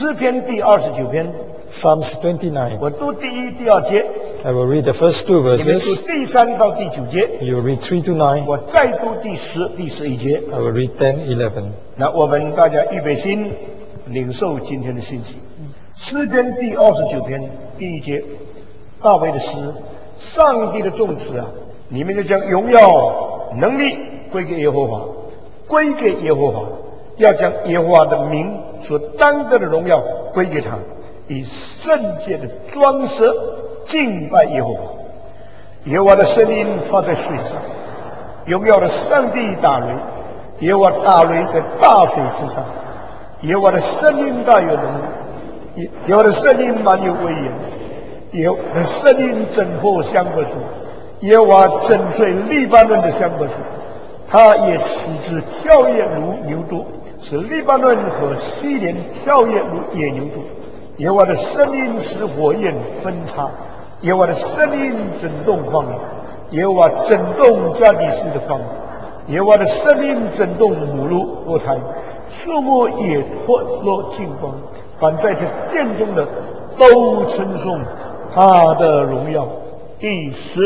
诗篇第29篇 Psalms 29. 我读第1、第2节， I will read the first two 你们读 verses. 第3到第9节， You will read 3 to 9. 我再读第10、第11节。 I will read 10, 11. 那我们大家预备心，领受今天的信息。诗篇第29篇第1节，大卫的诗：上帝的众子啊，你们要将荣耀、能力归给耶和华，归给耶和华，要将耶和华的名所当得的荣耀归给他，以圣洁的装饰敬拜耶和华。耶和华的声音发在水上，荣耀的上帝打雷，耶和华打雷在大水之上。耶和华的声音大有能力，耶和华的声音满有威严，耶和华的声音震破香柏树，耶和华震碎利巴嫩的香柏树，他也使之跳跃如牛犊，使利巴嫩和西连跳跃如野牛犊。耶和华的声音使火焰分叉，耶和华的声音震动旷野，耶和华震动加利斯的旷野，耶和华的声音震动母鹿堕胎，树木也脱落净光，凡在这殿中的都称颂他的荣耀。第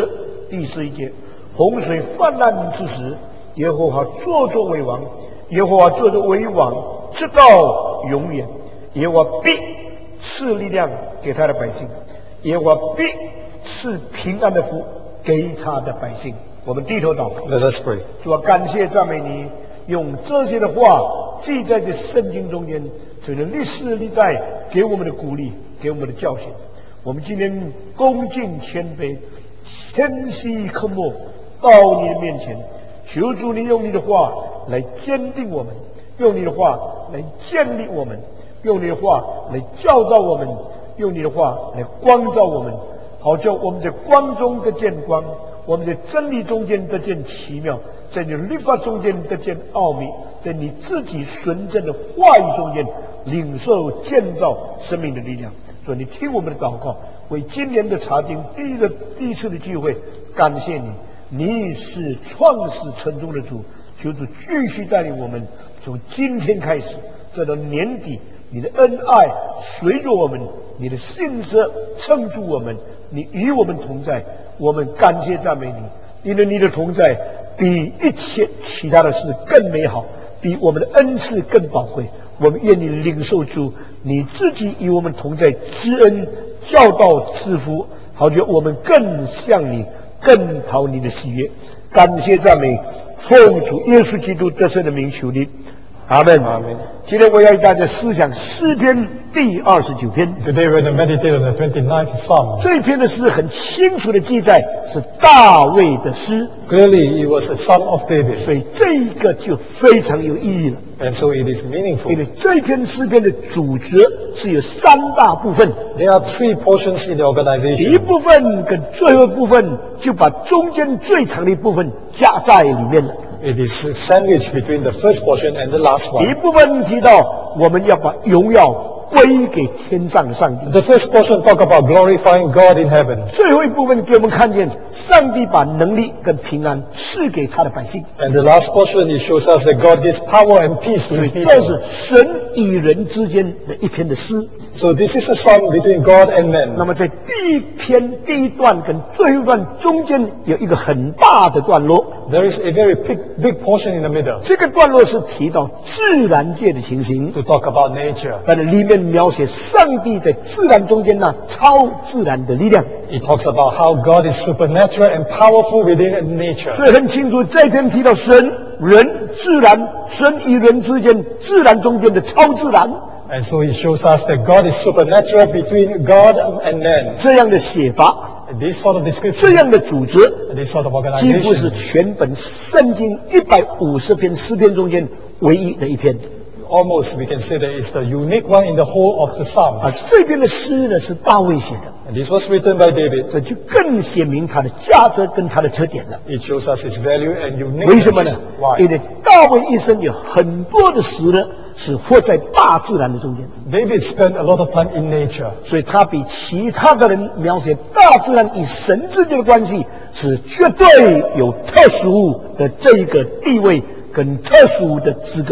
11节，洪水泛滥之时，耶和华坐作为王，耶和华坐作为王，直到永远。耶和华必赐力量给他的百姓，耶和华必赐平安的福给他的百姓。我们低头祷告。 Let us pray. 主啊，感谢赞美你，用这些的话记在这圣经中间，成了历世历代给我们的鼓励，给我们的教训。我们今天恭敬谦卑，谦虚刻默到你的面前，求主你用你的话来坚定我们，用你的话来建立我们，用你的话来教导我们，用你的话来光照我们，好叫我们在光中得见光，我们在真理中间得见奇妙，在你的律法中间得见奥秘，在你自己纯正的话语中间领受建造生命的力量。所以你听我们的祷告，为今年的查经第一次的聚会感谢你，你是创始成终的主，求主继续带领我们，从今天开始直到年底，你的恩爱随着我们，你的信实撑住我们，你与我们同在，我们感谢赞美你，因为你的同在比一切其他的事更美好，比我们的恩赐更宝贵。我们愿你领受主你自己与我们同在之恩，教导赐福，好叫我们更像你，更讨你的喜悦。感谢赞美，奉主耶稣基督得胜的名求你，阿门。 阿门。 今天我要与大家思想诗篇第29篇。 Today we're going to meditate on the 29th Psalm. 这篇的诗很清楚的记载是大卫的诗， Clearly, it was the Psalm of David, 所以这个就非常有意义了。 and so it is 因 meaningful. 为这篇诗篇的主旨是有3大部分， There are 3 portions in the 第一 organization. 部分跟最后一部分就把中间最长的一部分加在里面了。 It is sandwiched between the first portion and the last 第一 one. 部分提到我们要把荣耀归给天上的上帝， The first portion talk about glorifying God in heaven, 最后一部分给我们看见上帝把能力跟平安赐给他的百姓。 and the last portion it shows us that God gives power and peace to 所以 His 这是 people. 神与人之间的一篇的诗。 So this is a song between God and 那 man. 么在第一篇第一段跟最后一段中间有一个很大的段落， There is a very big portion in the middle 这个段落是提到自然界的情形， to talk about nature. 但是里面描写上帝在自然中间超自然的力量。 It talks about how God is supernatural and powerful within nature. 所以很清楚，这篇提到神、人、自然，神与人之间、自然中间的超自然。 And so it shows us that God is supernatural between God and man. 这样的写法， And this sort of 这 description, 样的组织， and this sort of 几乎是 organization, 全本圣经150篇诗篇中间唯一的一篇。 almost we can say that it's the unique one in the whole of the 而 Psalms. 这篇的诗呢是大卫写的， And this was written by David. 这就更显明它的价值跟它的特点了。 It shows us its value and 为什么呢 uniqueness.？ 因 Why? 为大卫一生有很多的时呢是活在大自然的中间， David spent a lot of time in nature. 所以他比其他的人描写大自然与神之间的关系是绝对有特殊的这一个地位跟特殊的资格的。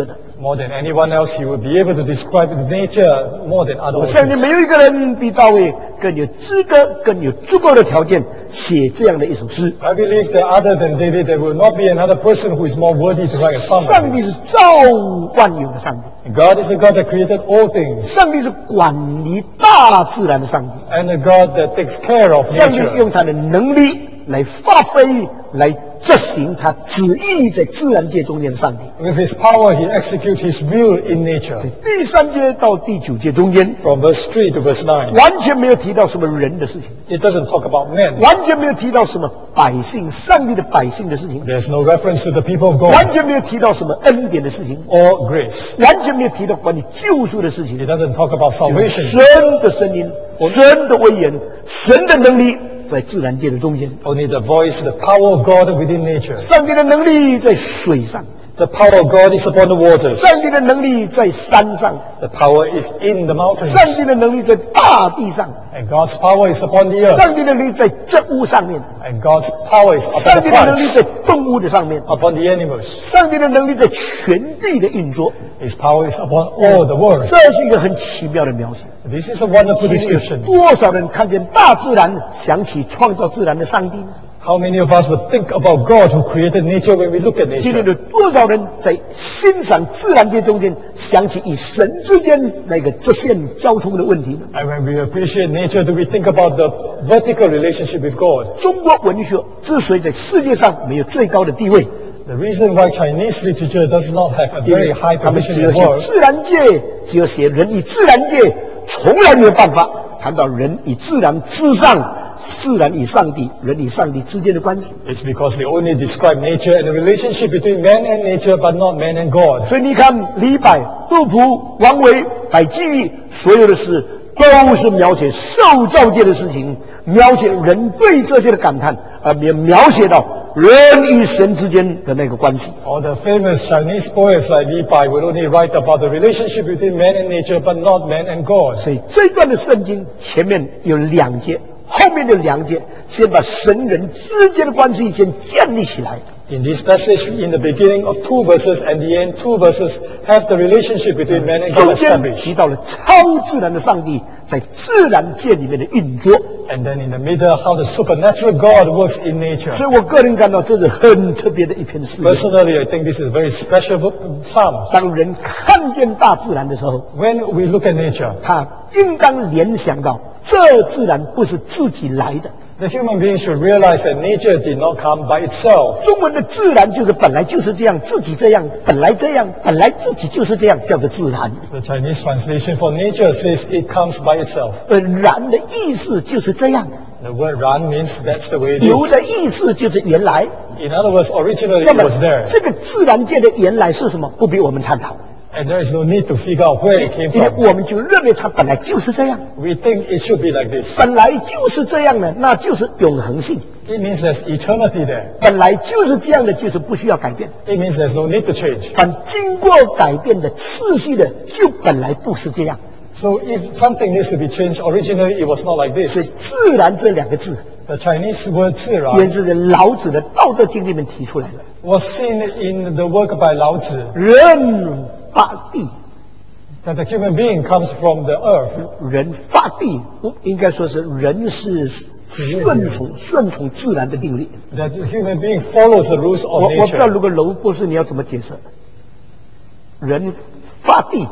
More than anyone else, he would be able to describe nature more than other 我相信 authors. 没有一个人比大卫更有资格、更有足够的条件写这样的一首诗。 I believe that other than David, there will not be another person who is more worthy to write a psalm 上 like 帝是 this. 造物万有的上帝， God is a God that created all things, 上帝是管理大自然的上帝， and a God that takes care of 上帝 nature. 用他的能力来发挥、来执行他旨意在自然界中间的上帝。 With his power, he executes his will in nature. 第3节到第9节中间， From verse 3 to verse 9, 完全没有提到什么人的事情， it doesn't talk about men. 完全没有提到什么百姓、上帝的百姓的事情， There's no reference to the people of 完 God 全没有提到什么恩典的事情， or grace. 完全没有提到关于救赎的事情 It。doesn't talk about salvation. 神的声音、神的威严、神的能力在自然界的中间， Only the voice, the power of God within nature. 上帝的能力在水上， The power of God is upon the waters. 上帝的能力在山上， The power is in the mountains. 上帝的能力在大地上， And God's power is upon the earth. 上帝的能力在植物上面， And God's power is upon 上 the 帝的能力 plants, 在动物的上面， upon the animals. 上帝的能力在全地的运作。 His power is upon all the world. 这是一个很奇妙的描写。 This is a wonderful 其实有 description. 多少人看见大自然，想起创造自然的上帝呢？ How many of us would think about God who created nature when we look at 今天 nature? 有多少人在欣赏自然界中间，想起与神之间那个直线交通的问题呢？ And when we appreciate nature, do we think about the vertical relationship with God? 中国文学之所以在世界上没有最高的地位， The reason why Chinese literature does not have a 因 very 为 high 他们只 position 有 in the 写 world 自然界，只有写人与自然界，从来没有办法谈到人与自然之上、自然与上帝、人与上帝之间的关系。 It's because they only describe nature and the relationship between man and nature, but not man and God. 所以你看，李白、杜甫、王维、海基所有的诗，都是描写受造界的事情，描写人对这些的感叹，而没有描写到人与神之间的那个关系。 All the famous Chinese poets like Li Bai will only write about the relationship between man and nature, but not man and God. 所以这段的圣经前面有2节，后面的2节先把神人之间的关系先建立起来。 In this passage, in the beginning of 2 verses and the end 2 verses have the relationship between man and 中 God 间 established. 提到了超自然的上帝在自然界里面的运作， And then in the middle, how the supernatural God works in nature. 所以我个人感到这是很特别的一篇诗。 Personally, I think this is a very special psalm. 当人看见大自然的时候， When we look at nature, 他应当联想到，这自然不是自己来的。 the human being should realize that nature did not come by itself. 中文的自然就是本来就是这样，自己这样，本来这样，本来自己就是这样，叫做自然。 The Chinese translation for nature says it comes by itself. 然的意思就是这样， The word ran means that's the way it 有 is. 的意思就是原来。 In other words, originally 那 it 么 was there. 这个自然界的原来是什么？不比我们探讨， And there is no need to figure out where it came 因为 from. 我们就认为它本来就是这样， We think it should be like this. 本来就是这样的，那就是永恒性。 It means there's eternity there. 本来就是这样的，就是不需要改变。 It means there's no need to change. 凡经过改变的次序的，就本来不是这样。 So if something needs to be changed, originally it was not like 所以 this. 自然这2个字， The Chinese word 自然源自于老子的《道德经》里面提出来的。 was seen in the work by Lao Tzu, 人发地， that the human being comes from the earth. 人发地，应该说是人是顺从自然的定律。 That the human being follows the rules of 我不知道 nature. 如果娄博士你要怎么解释？人发地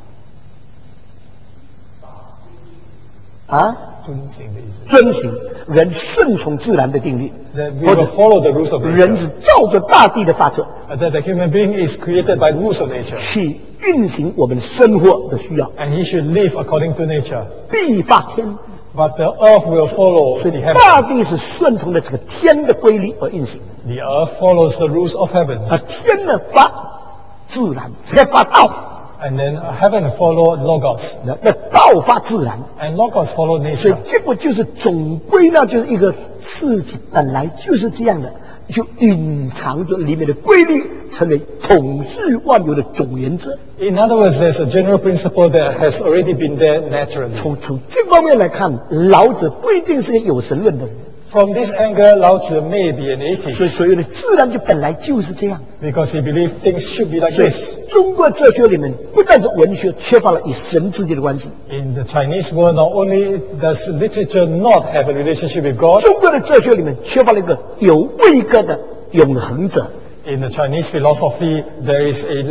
啊，遵行人顺从自然的定律， That we will follow the rules of 人 nature. 是照着大地的法则 That the human being is created by rules of nature. 去运行我们生活的需要。 And he should live according to nature. 地发天， But the earth will follow 所 the 以大 heavens. 地是顺从了这个天的规律而运行， The earth follows the rules of heavens. 而天呢发自然，才发道， And then heaven follow logos. 那道发自然。 And logos follow 所以 nature. 这不就是总归呢？就是一个事情本来就是这样的，就隐藏着里面的规律，成为统治万有的总原则。 In other words, there's a general principle that has already been there naturally. 从这方面来看，老子不一定是个有神论的人， From this angle, Lao Tzu may be an 所以 atheist 所有的自然就本来就是这样。 because he believed things should be like 所以 this. 中国哲学里面不但是文学缺乏了与神之间的关系， In the Chinese world, not only does literature not have a relationship with God, 中国的哲学里面缺乏了一个有位格的永恒者。 in the Chinese philosophy, there is a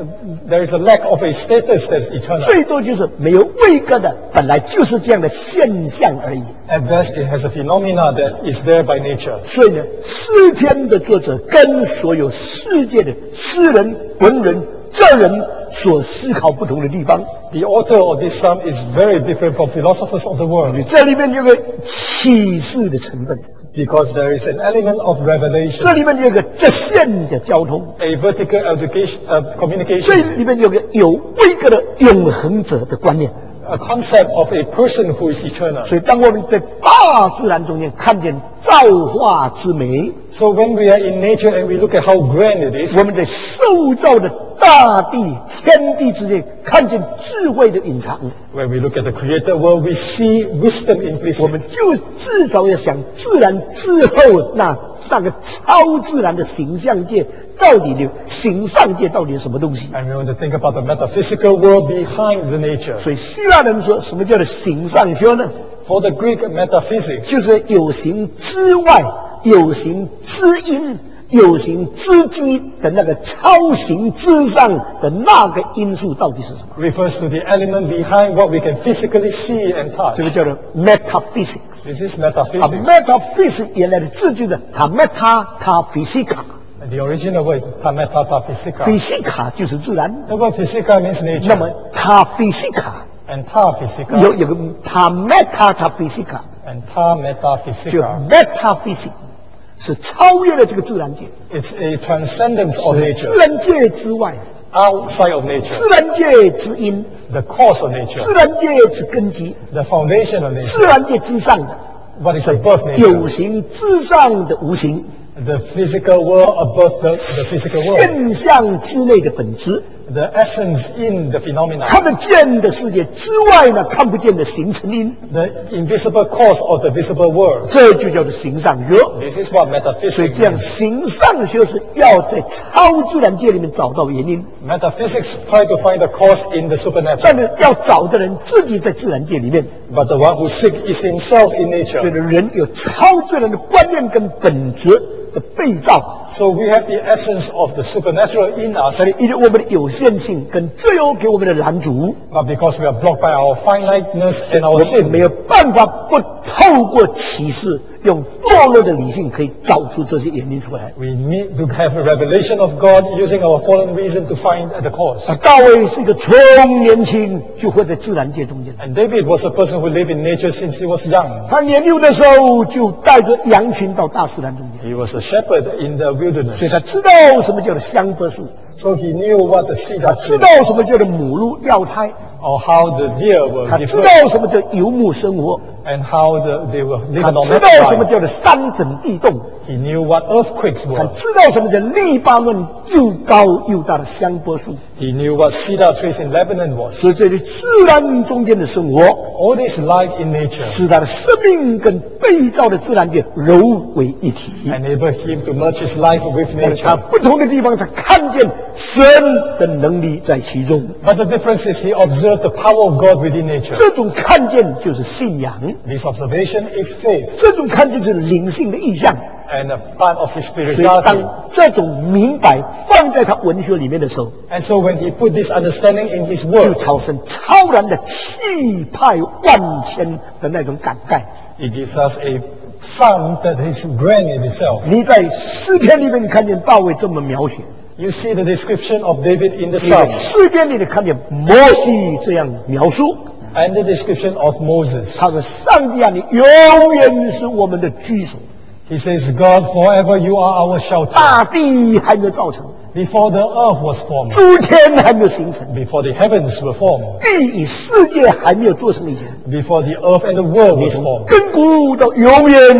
lack of a status that's eternal. 最多就是没有位格的，本来就是这样的现象而已。 At best, it has a phenomena that is there by nature. 所以呢，诗篇的作者跟所有世界的诗人、文人、哲人所思考不同的地方， The author of this psalm is very different from philosophers of the world 这里面有个启示的成分， because there is an element of 这 revelation, 里面有个直线的交通， a vertical education, 这 communication, 里面有个有位格的永恒者的观念。 a concept of a person who is eternal. 所以，当我们在大自然中间看见造化之美， So when we are in nature and we look at how grand it is, 我们在受造的大地、天地之间看见智慧的隐藏， when we look at the created world, we see wisdom 我 implicit. 们就至少要想自然之后那个超自然的形象界到底的形上界到底是什么东西？ And we want to think about the metaphysical world behind the nature. 所以希腊人说什么叫做形上学呢？ For the Greek metaphysics, 就是有形之外、有形之因、有形之基的那个超形之上的那个因素到底是什么？ refers to the element behind what we can physically see and 这 touch. 个叫做 metaphysics。 This is 啊 metaphysics. ，metaphysics 原来的字就是塔 meta 塔 physica， And the original word is metaphysica. physica 就是自然， The word physica means 那么 nature. 塔 physica And ta physica 有个塔 meta 塔 physica， and ta 就 metaphysica. metaphysics 是超越了这个自然界， It's a transcendence of 自 nature, 然界之外， outside of nature, 自然界之因， the cause of 自 nature, 然界之根基， the foundation of nature, 自然界之上的 what is above 有 nature, 形之上的无形， the physical world above the physical world, 现象之内的本质， the essence in the phenomena, 看得见的世界之外呢，看不见的形成因， the invisible cause of the visible world. 这就叫做形上学。 This is what 所以 metaphysics 这样， is. 形上学是要在超自然界里面找到原因， Metaphysics try to find the cause in the 但 supernatural, 是要找的人自己在自然界里面， but the one who seeks is himself in 所以 nature. 人有超自然的观念跟本质的被造， So we have the essence of the supernatural in us, 所以因为我们的有限性跟自由给我们的拦阻， but because we are blocked by our finiteness and 我 our 们没 sin, 有办法不透过启示，用堕落的理性可以找出这些原因出来。 we need to have a revelation of God using our fallen reason to find the cause. 大卫是一个从年轻就活在自然界中间， And David was a person who lived in nature since he was young. 他年幼的时候就带着羊群到大自然中间， He was a shepherd in the 所以 wilderness. 他知道什么叫做香柏树， So he knew what the cedar 他知 tree 道什么叫做母鹿尿胎， or how the deer were 他知 different 道什么叫游牧生活， and how they were 他 living on 知道什么 that 叫做山整地动， He knew what earthquakes 他 were. 知道什么叫黎巴嫩又高又大的香柏树。 He knew what cedar trees in Lebanon was. 所以这里自然中间的生活， All this life in nature 使他的生命跟被造的自然界融为一体。 enabled him to merge his life with 但是他 nature. 不同的地方，他看见神的能力在其中。 But the difference is he observed the power of God within nature. 这种看见就是信仰， This observation is faith 这种看见就是灵性的意象。 and a part of his 所以 spirituality. 当这种明白放在他文学里面的时候， And so when he put this understanding in his 就 work, 产生超然的气派万千的那种感慨。 it gives us a sound that is grand in itself. 你在诗篇里面看见大卫这么描写， You see the description of David in the 你在 Psalms 诗篇里面看见摩西这样描述。 and the description of Moses. 他说：“上帝啊，你永远是我们的居所， He says, God, forever you are our shelter. 大地还没有造成， Before the earth was formed, 诸天还没有形成， before the heavens were formed, 地与世界还没有做成以前， before the earth and the world 你 was 从 formed, 亘古到永远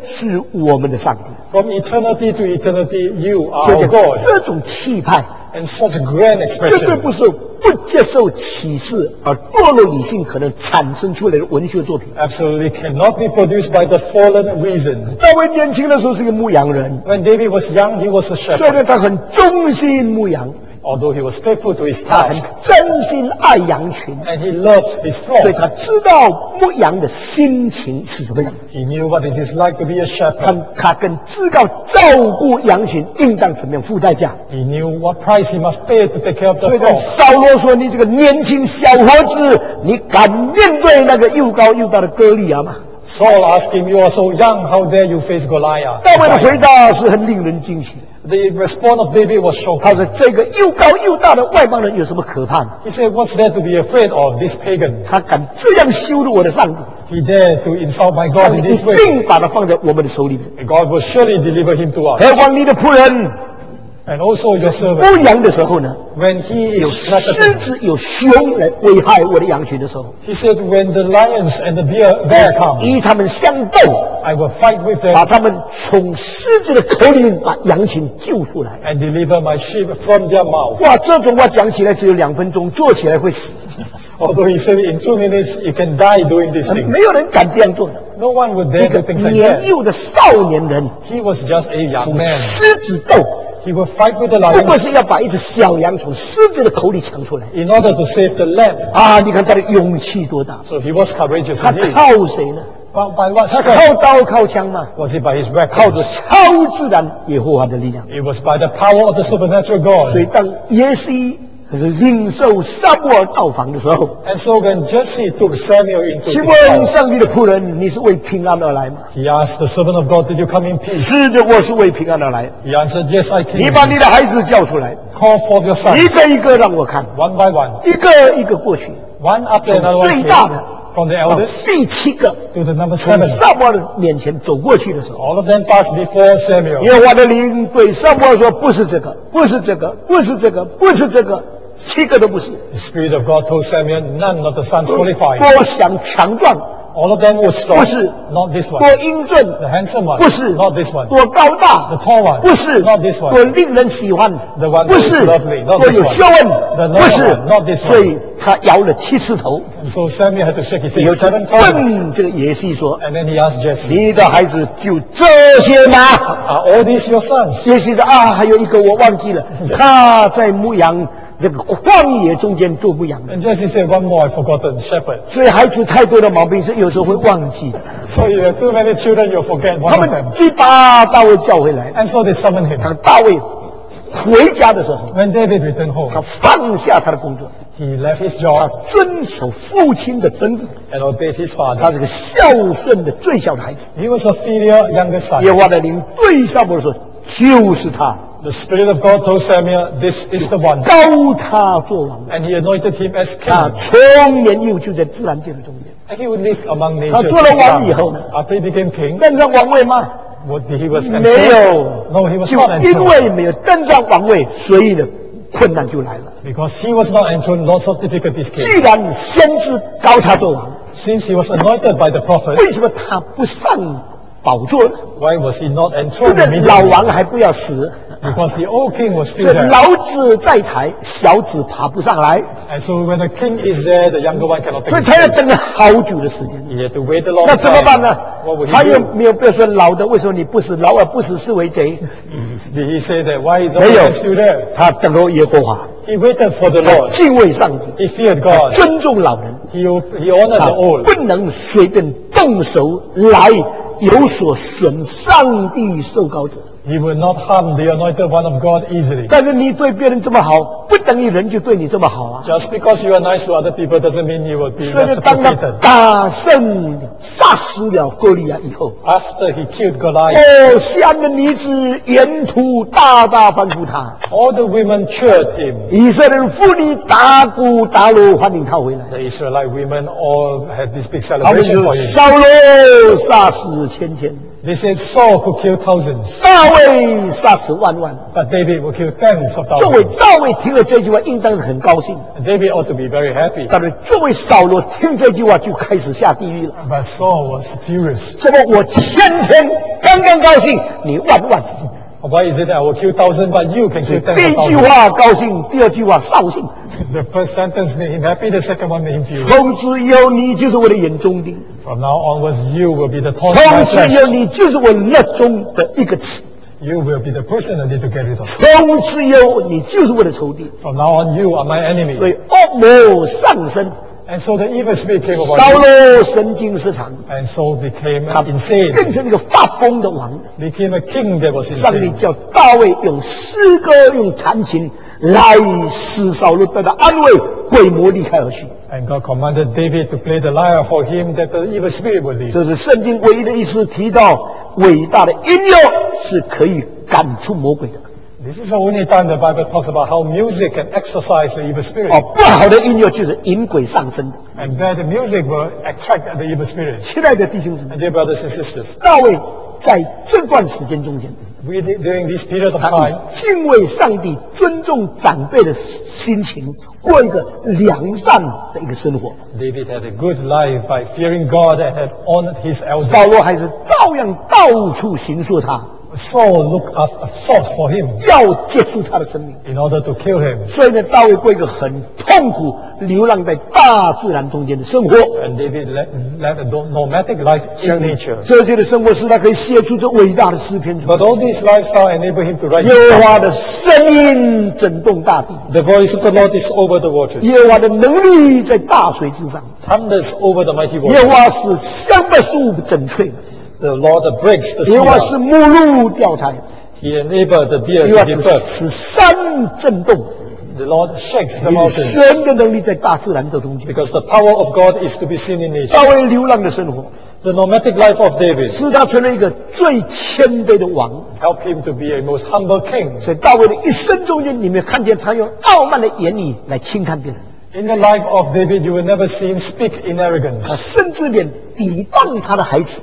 是我们的上帝。 From eternity to eternity, you are 现 our 在 God. 这种气派， And such a grand 绝对 expression 不是不接受启示而堕落理性可能产生出来的文学作品。 absolutely cannot be produced by the fallen reason. 大卫年轻的时候是个牧羊人， When David was young, he was a 虽 shepherd. 然他很忠心牧羊， Although he was faithful to his 他很 task 真心爱羊群， and he loved his 所以 flock, 他知道牧羊的心情是怎么样。 he knew what it is like to be a shepherd. 他更知道照顾羊群应当怎么样付代价。 He knew what price he must pay to take care of 所 the 以跟 flock. 扫罗说：“你这个年轻小伙子，你敢面对那个又高又大的歌利亚吗？” Saul asked him, "You are so young, how dare you face Goliath?" 大卫的回答是很令人惊奇的。 The response of David was 他 shocking. 说：“这个又高又大的外邦人有什么可怕的？ He said, "What's there to be afraid of, this pagan? 他敢这样羞辱我的上帝， He dared to insult my 上 God 帝 in 一 this way. 定把他放在我们的手里面。 And God will surely deliver him to us. 何况你的仆人 And also your servant, 牧羊的时候呢， when he 有 is 狮 threatened, 子有熊来危害我的羊群的时候， he said, when the lions and the bear come, 与他们相斗， I will fight with 把 them 他们从狮子的口里面把羊群救出来。 and deliver my sheep from their mouth." 哇，这种话讲起来只有2分钟，做起来会死， Although he said in 2 minutes, you can die doing these things. 没有人敢这样做的。 No one would 一 dare 个 do things like 年 that. 幼的少年人 He was just a young 同 man. 狮子斗， He would fight with the 不过 lions 是要把一只小羊从狮子的口里抢出来 in order to save the lamb. 啊！你看他的勇气多大！ So he was courageous 他 indeed. 靠谁呢？ But by what 他 strength? 靠刀靠枪吗？ Was it by his 靠着 weapons? 超自然耶和华的力量。 It was by the power of the supernatural 所以 God. 当耶西领受撒母耳到访的时候， And so when Jesse took Samuel into 请 his 问 house, 上帝的仆人，你是为平安而来吗？ he asked the servant of God, "Did you come in peace?" 是的，我是为平安而来。 He answered, "Yes, I 你 came. 把你的孩子叫出来， Call forth your 一 sons, 个一个让我看， one by one, 一个一个过去， one after another one 最大的 came, from the 到 eldest 第7个 to the number 从 7. 撒母耳的面前走过去的时候， All of them passed before Samuel. 耶和华的灵对撒母耳说：“不是这个，不是这个，不是这个，不是这个，7个都不是。 The Spirit of God told Samuel, none of the sons qualified. 多想强壮， All of them were strong, 不是 not this 多 one. 英俊， The handsome one, 不是 not this one. 多高大 The tall one, 不是 not this one. 多令人喜欢 The one 不 who 是 is lovely, not 多 this 有 one. 学问 The 不 noble 是 one, not this one. 所以他摇了7次头， And so Samuel had to shake his 有 head 7 times. 问这个耶西说 And then he asked Jesse, 你的孩子就这些吗？ "Are all these your sons?" 耶西说啊，还有一个我忘记了，他在牧羊这个旷野中间做牧羊的， And Jesse said, "One more, I've forgotten, shepherd." 所以孩子太多的毛病是有时候会忘记的。 So you have too many children, you'll forget 他 one of 们 them. 既把大卫叫回来， And so they summoned him. 当大卫回家的时候， When David returned 他 home, 放下他的工作， he left his 他 job 遵守父亲的吩咐， and obeyed his 他 father. 是个孝顺的最小的孩子。 He was a filial younger son. 耶和华的灵对撒母耳说：“就是他， The Spirit of God told Samuel, "This is the one." 高他做王。 And he anointed him as 他 king. 从年幼就在自然界的中间。 And he would live among 他 nature. 做了王以后呢， After he became king, 登上王位吗？ he was 没 enthroned. 有， No, he was 就 not 因 enthroned. 为没有登上王位，所以呢，困难就来了。 Because he was not enthroned, lots of difficulties 既 came. 然先知高他做王， Since he was anointed by the prophet, 为什么他不上宝座呢？ why was he not 因 enthroned 为老 immediately? 王还不要死， Because the old king was 所 still 以 there. 老子在台，小子爬不上来， And so when the king is there, the younger one cannot 所 take 以 his 他要 place. 等了好久的时间。 He had to wait a long 那怎么办 time. 呢 What would？ 他 he 又 do? 没有不要说老的，为什么你不死？老而不死是为贼。 Did he say that? Why is the 没 old 有 man still there? 他等候耶和华， He waited for the 他 Lord. 敬畏上帝， He feared God. 尊重老人， He honored 他 the old. 不能随便动手来有所损上帝受膏者。 He will not harm the anointed one of God easily. 但是你对别人这么好，不等于人就对你这么好啊。 Just because you are nice to other people doesn't mean you will be 所以当他 reciprocated. 打胜杀死了歌利亚以后， After he killed Goliath, 哦，西安的女子沿途大大欢呼他， all the women cheered him. 以色列人妇女打鼓打锣欢迎他回来。 The Israelite women all had this big 他们 celebration 就 for him. 扫罗杀死千千， They said Saul could kill thousands, 大卫杀死万万。 but David would kill tens of 作为 thousands. 大卫听了这句话，应当是很高兴。 David ought to be very happy, 但是作为扫罗听这句话就开始下地狱了。 but Saul was furious. 怎么我天天刚刚高兴，你万万？ Why is it that I will kill thousands, but you can kill 第 tens 一 of 句 thousands? 话高兴，第二句话扫兴。 The first sentence made him happy, the second one made him furious. 从此以后，你就是我的眼中钉； From now onwards, you will be the thorn in 从 my 此以后， flesh. 你就是我肋中的一个刺； You will be the person I need to get rid of. 从此以后，你就是我的仇敌。 From now on, you are my 所 enemy. 以恶魔上升， And so the evil spirit came 扫 upon him, 罗神经失常， and Saul became 他 insane, 变成一个发疯的王。 became a king that was 上帝 insane. 叫大卫用诗歌、用弹琴来使扫罗得到安慰，鬼魔离开而去。 And God commanded David to play the lyre for him that the evil spirit would leave. 这是圣经唯一的一次提到伟大的音乐是可以赶出魔鬼的。 This is the only time the Bible talks about how music can exorcise the evil spirit. 不好的音乐就是引鬼上身的。 And bad music will attract the evil spirit. 亲爱的弟兄姊妹， And dear brothers and sisters, 大卫在这段时间中间， during this period of 他以 time, 敬畏上帝、尊重长辈的心情，过一个良善的一个生活。 David had a good life by fearing God and had honored his 扫 elders. 罗还是照样到处行诉他， Saul sought for him 要结束他的生命。 in order to kill him. 所以呢，大卫过一个很痛苦、流浪在大自然中间的生活。 And David led a nomadic life in nature. 这些的生活使他可以写出这伟大的诗篇出来。 But all this lifestyle enabled him to write 耶和华的声音震动大地， The voice of the Lord is over the waters, 耶和华的能力在大水之上， thunders over the mighty 耶和 waters. 华使香柏树整翠， The Lord breaks the 耶和华 sea. 使母鹿掉胎， He enabled the deer 耶和 to 华 give 使 birth. 使山震动。 The Lord shakes the 因为 mountains 神的能力在大自然的中间。 because the power of God is to be seen in nature. 大卫流浪的生活， The nomadic life of David 使他成为一个最谦卑的王。 helped him to be a most humble king. 所以大卫的一生中间，你们看见他用傲慢的言语来轻看别人， In the life of David, you will never see him speak in 他 arrogance. 甚至连抵挡他的孩子，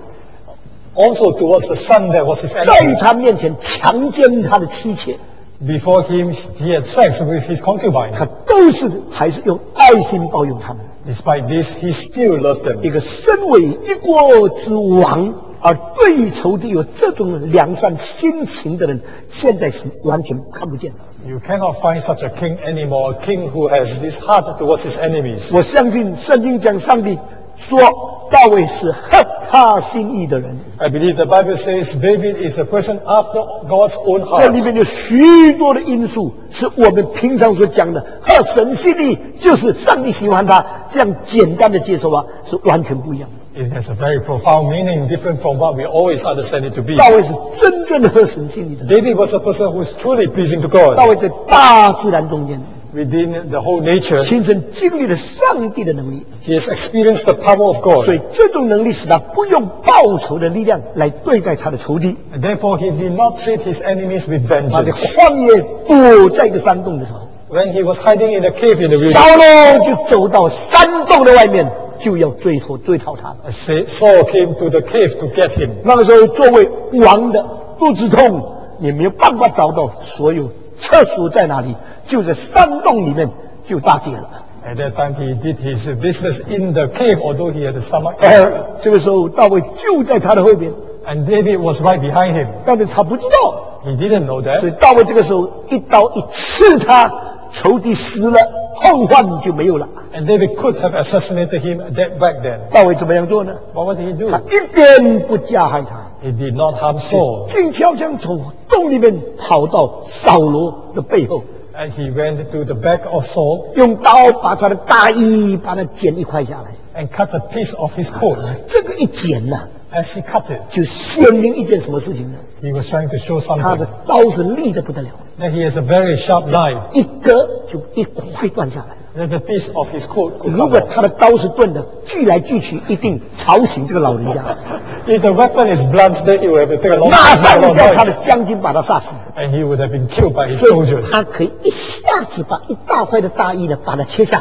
Also towards the son that was his 在 enemy. 他面前强奸他的妻妾， Before him, he had sex with his concubine. 他都是还是用爱心包容他们。 Despite this, he still loved them. 一个身为一国之王，而对于仇敌有这种良善心情的人，现在是完全看不见的。 You cannot find such a king anymore, a king who has this heart towards his enemies. 我相信圣经讲上帝说大卫是合他心意的人， I believe the Bible says David is a person after God's own 这里 heart. 面有许多的因素是我们平常所讲的合神心意，就是上帝喜欢他，这样简单的接受啊，是完全不一样的。 It has a very profound meaning, different from what we always understand it to be. 大卫是真正的合神心意的人， David was a person who is truly pleasing to God. 大卫在大自然中间， Within the whole nature, 亲身经历了上帝的能力， he has experienced the power of 所 God. 以这种能力使他不用报仇的力量来对待他的仇敌。 And therefore, he did not treat his enemies with 他在 vengeance. 旷野躲在一个山洞的时候， When he was hiding in a cave in the 扫 wilderness, 罗就走到山洞的外面，就要追讨他。 Saul came to the cave to get him. 那个时候，作为王的肚子痛，也没有办法找到所有厕所在哪里，就在山洞里面就大解了。 At that time, he did his business in the cave, although he had a stomach. 而这个时候，大卫就在他的后边， And David was right behind him. 但是他不知道， He didn't know 所以 that. 大卫这个时候一刀一刺他，仇敌死了，后患就没有了。 And David could have assassinated him back then. 大卫怎么样做呢？ But what did he 他 do? 一点不加害他， He did not harm Saul. 静悄悄从洞里面跑到扫罗的背后， And he went to the back of Saul 用刀把他的大衣把它剪一块下来。 and cut a piece of his coat. 这个一剪呐、 As he cut it, 就显明一件什么事情呢？ he was trying to show 他的 something. 刀是利的不得了， That he has a very sharp knife. 一割就一块断下来。 That the piece of his coat could 如 come 果 off. 他的刀是钝的，锯来锯去一定吵醒这个老人家， If the weapon is blunt, then he would have to take a long 马 time, 上 a lot 叫 of 他的 noise, 将军把他杀死。 and he would have been killed by his 所以 soldiers. 他可以一下子把一大块的大衣呢把它切下来，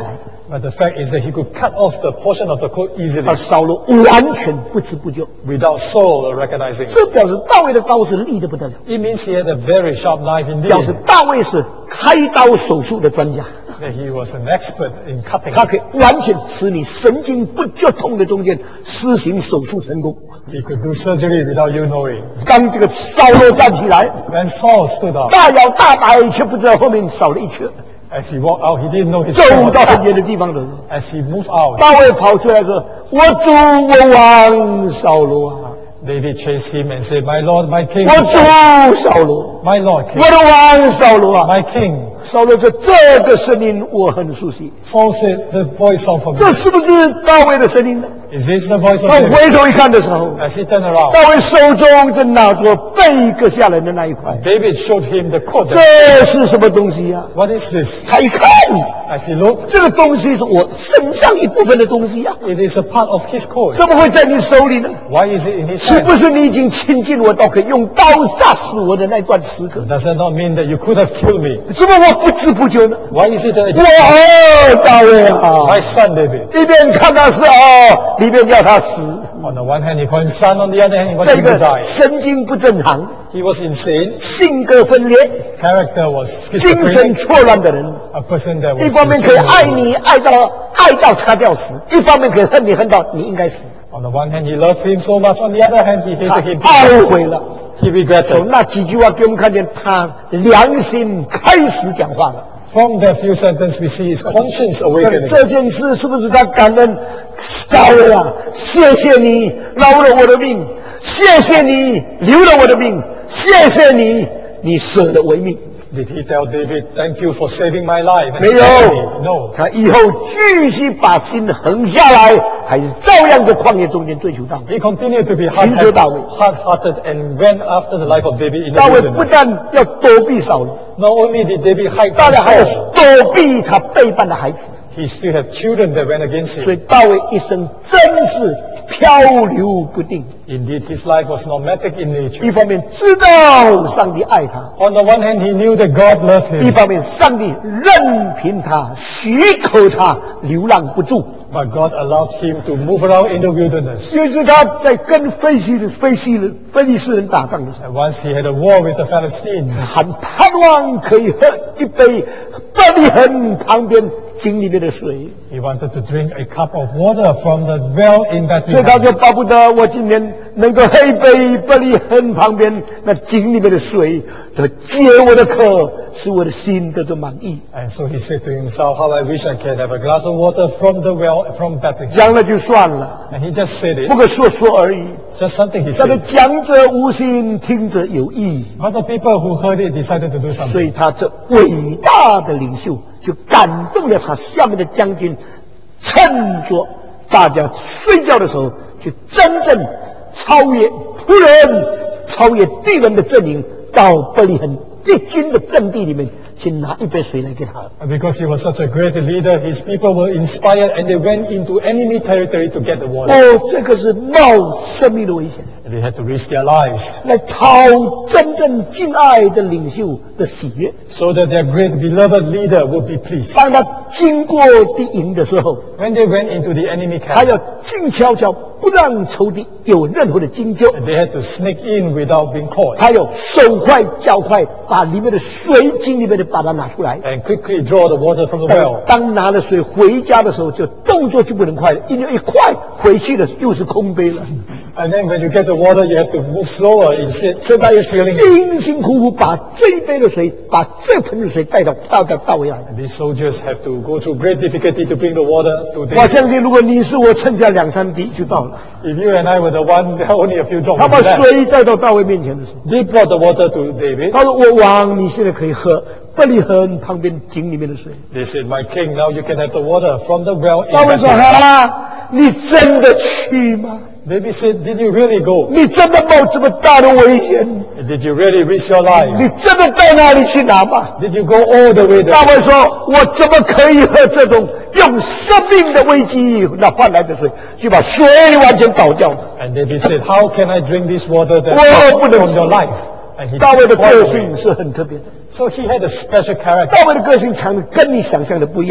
But the fact is that he could cut off the portion of the coat easily 而扫罗完全不知不觉。 without Saul recognizing it. 这表示大卫的刀是利得不得了， It means he had a very sharp knife 表示 indeed. 大卫是开刀手术的专家， That he was an expert in cutting. 他可以完全使你神经不觉痛的中间施行手术成功。 He could do surgery without you knowing. 当这个扫罗站起来， When Saul stood up, 大摇大摆，却不知道后面少了一缺， as he walked out, he didn't know his 走 friend was 到很远的 cut. 地方的时候， As he moved out, 大卫跑出来说：“我主，我王扫罗啊， David chased him and said, My Lord, my king, 我主扫罗， my Lord, king, 我的王扫罗啊。” my king. 扫罗说：“这个声音我很熟悉， Saul said, The voice of 这 familiar. 是不是大卫的声音呢？” Is this the voice of 他 David? 回头一看的时候， As he turned around, 大卫手中正拿着被割下来的那一块， David showed him the coat. 这是什么东西呀、 What is this? 他一看， As he looked, 这个东西是我身上一部分的东西呀、 it is a part of his coat. 怎么会在你手里呢？ Why is it in his 是 hand? 不是你已经亲近我到可以用刀杀死我的那段时刻？ Does that not mean that you could have killed me? 怎么我不知不觉呢？ Why is it that 我儿大卫啊， my son David? 一边看他是儿，一边要他死， On the one hand, he called him son. On the other hand, he 这 wanted him to 个 die. 神经不正常、 He was insane. 性格分裂、 Character was 精神 schizophrenic. 错乱的人。 A person that 一 was 方面可以 insane. 爱你爱到他掉死，一方面可以恨你恨到你应该死。 On the one hand, he loved him so much. On the other hand, he 他 hated him. 懊悔了。 He 从 regretted. 那几句话给我们看见他良心开始讲话了。 From that few sentences, we see his conscience awakening. 这件事是不是他感恩？大卫啊，谢谢你饶了我的命，谢谢你留了我的命，谢谢你，你舍了我的命。 Did he tell David, thank you for saving my life? and 没有 sparing me? No. 他以后继续把心横下来，还是照样在旷野中间追求大卫。 He continued to be 寻求大卫。 hard-hearted and went after the life of David in the 大卫不 wilderness. 但要躲避扫罗， Not only did David hide 大 from 卫还要 Saul, 躲避他背叛的孩子。 he still had children that went against 所以 him. 大卫一生真是漂流不定。 Indeed, his life was nomadic in 一 nature. 方面知道上帝爱他， On the one hand, he knew that God loved 一 him, 方面上帝任凭他、许可他流浪不住。 but God allowed him to move around in the wilderness. 有一次他在跟非利士人打仗的时候， And once he had a war with the Philistines, 很盼望可以喝一杯伯利恒旁边井里面的水， he wanted to drink a cup of water from the well in 所以他 Bethlehem. 就巴不得我今天能够喝一杯伯利恒旁边那井里面的水，来解我的渴，使我的心得到满意。 And so he said to himself, how I wish I could have a glass of water from the well from Bethlehem. 讲了就算了， And he just said 不 it, 过说而已。 just something he 但是 said. 讲者无心，听者有意， But the people who heard it decided to do 所 something. 以他这伟大的领袖就感动了他下面的将军，趁着大家睡觉的时候，就真正超越仆人、超越敌人的阵营，到伯利恒敌军的阵地里面去拿一杯水来给他。 And because he was such a great leader, his people were inspired and they went into enemy territory to get the water. 哦，这个是冒生命的危险， And they had to risk their lives 来讨真正敬爱的领袖的喜悦。 so that their great beloved leader would be pleased. 当他经过敌营的时候， When they went into the enemy 他 camp, 要静悄悄，不让仇敌有任何的惊救。 they had to sneak in without being caught 他有手快脚快，把里面的水井里面的把它拿出来。 and quickly draw the water from the 但 well. 当拿了水回家的时候，就动作就不能快了，因为一快回去了又是空杯了。 And then when you get the water, you have to move slower instead 所以他也 of filling it. 辛辛苦苦把这一杯的水，把这盆的水带到大卫来。 And these soldiers have to go through great difficulty to bring the water to 我 David. 相信，如果你是我，剩下2-3滴就到了。 If you and I were the one, there are only a few drops 他 would 把 be left. 水带到大卫面前的时候， They brought the water to David. 他说：“我王，你现在可以喝伯利恒旁边井里面的水。” They said, my king, now you can have the water from the well in 大卫说：“ Bethlehem. 啊，你真的去吗？ David said, did you really go? 你真的冒这么大的危险？ Did you really risk your life? 你真的到哪里去拿吗 Did you go all the way？” 大 there? 卫说：“我怎么可以喝这种用生命的危机那换来的水，就把水完全倒掉？” And David said, how can I drink this water that 我不能 from your life? And he 大卫的 poured 个 away. 性是很特别的， So he had a special character. 大卫的个性常跟你想象的不一样的。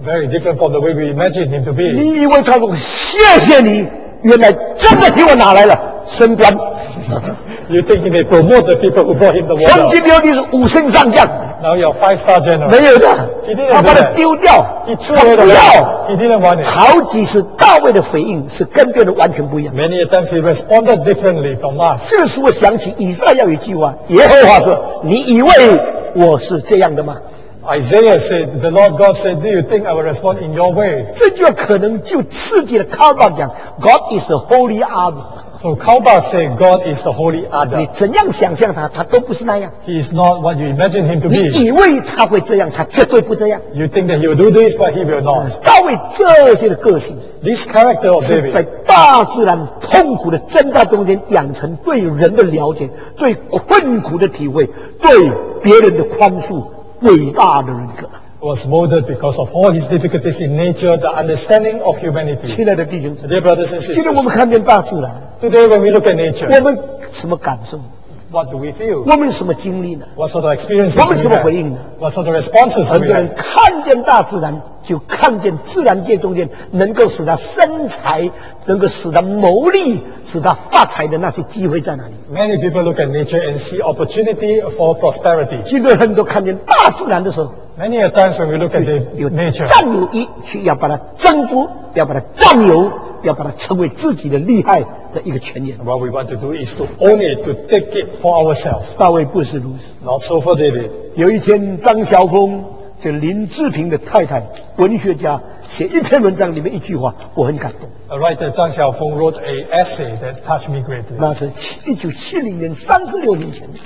Very different from the way we imagine him to be. 你以为他说谢谢你，原来真的给我拿来了升官。 You think he may promote the people who brought him the 从 water. 今天你是5星上将， Now you're 5-star general. 没有的 He didn't， 他把它 do that. 丢掉， He 他 threw it 不 away. 要。 He didn't want it. 好几次大卫的回应是跟别人完全不一样。 Many times he responded differently from us. 这时我想起以赛亚有一句话，耶和华说：“你以为我是这样的吗 Isaiah said, the Lord God said, do you think I will respond in your way?？” 这句话可能就刺激了卡巴讲 ：“God is the holy other。 So Kalbach said, God is the holy 你 other. 怎样想象他，他都不是那样。 He is not what you imagine him to 你 be. 以为他会这样，他绝对不这样。 You think that he will do this, but he will not. 大卫这些的个性， This character of 是在 David 大自然痛苦的挣扎中间养成对人的了解、对困苦的体会、对别人的宽恕，伟大的人格。 was molded because of all his difficulties in nature, the understanding of humanity. 亲爱的弟兄姊妹， Dear brothers and 今天我 sisters, 们看见大自然， today when we look at 我 nature, 们什么感受？ what do we feel? 我们有什么经历呢？ What sort of experiences 我们 we 怎么回应 have? 呢？ What sort of responses 很 we 多人 have? 看见大自然，就看见自然界中间能够使他生财、能够使他谋利、使他发财的那些机会在哪里？ Many people look at nature and see opportunity for prosperity. 今天很多看见大自然的时候， Many a times when we look at the 有 nature, 占有欲，去要把它征服，要把它占有，要把它成为自己的厉害的一个泉源。 what we want to do is to own it, to take it for ourselves. 大卫不是如此。 Not so for David. 有一天，张晓峰，就林志平的太太，文学家，写一篇文章，里面一句话，我很感动。 A writer, Zhang Xiaofeng, wrote an essay that touched me greatly. 那是1970年36年前，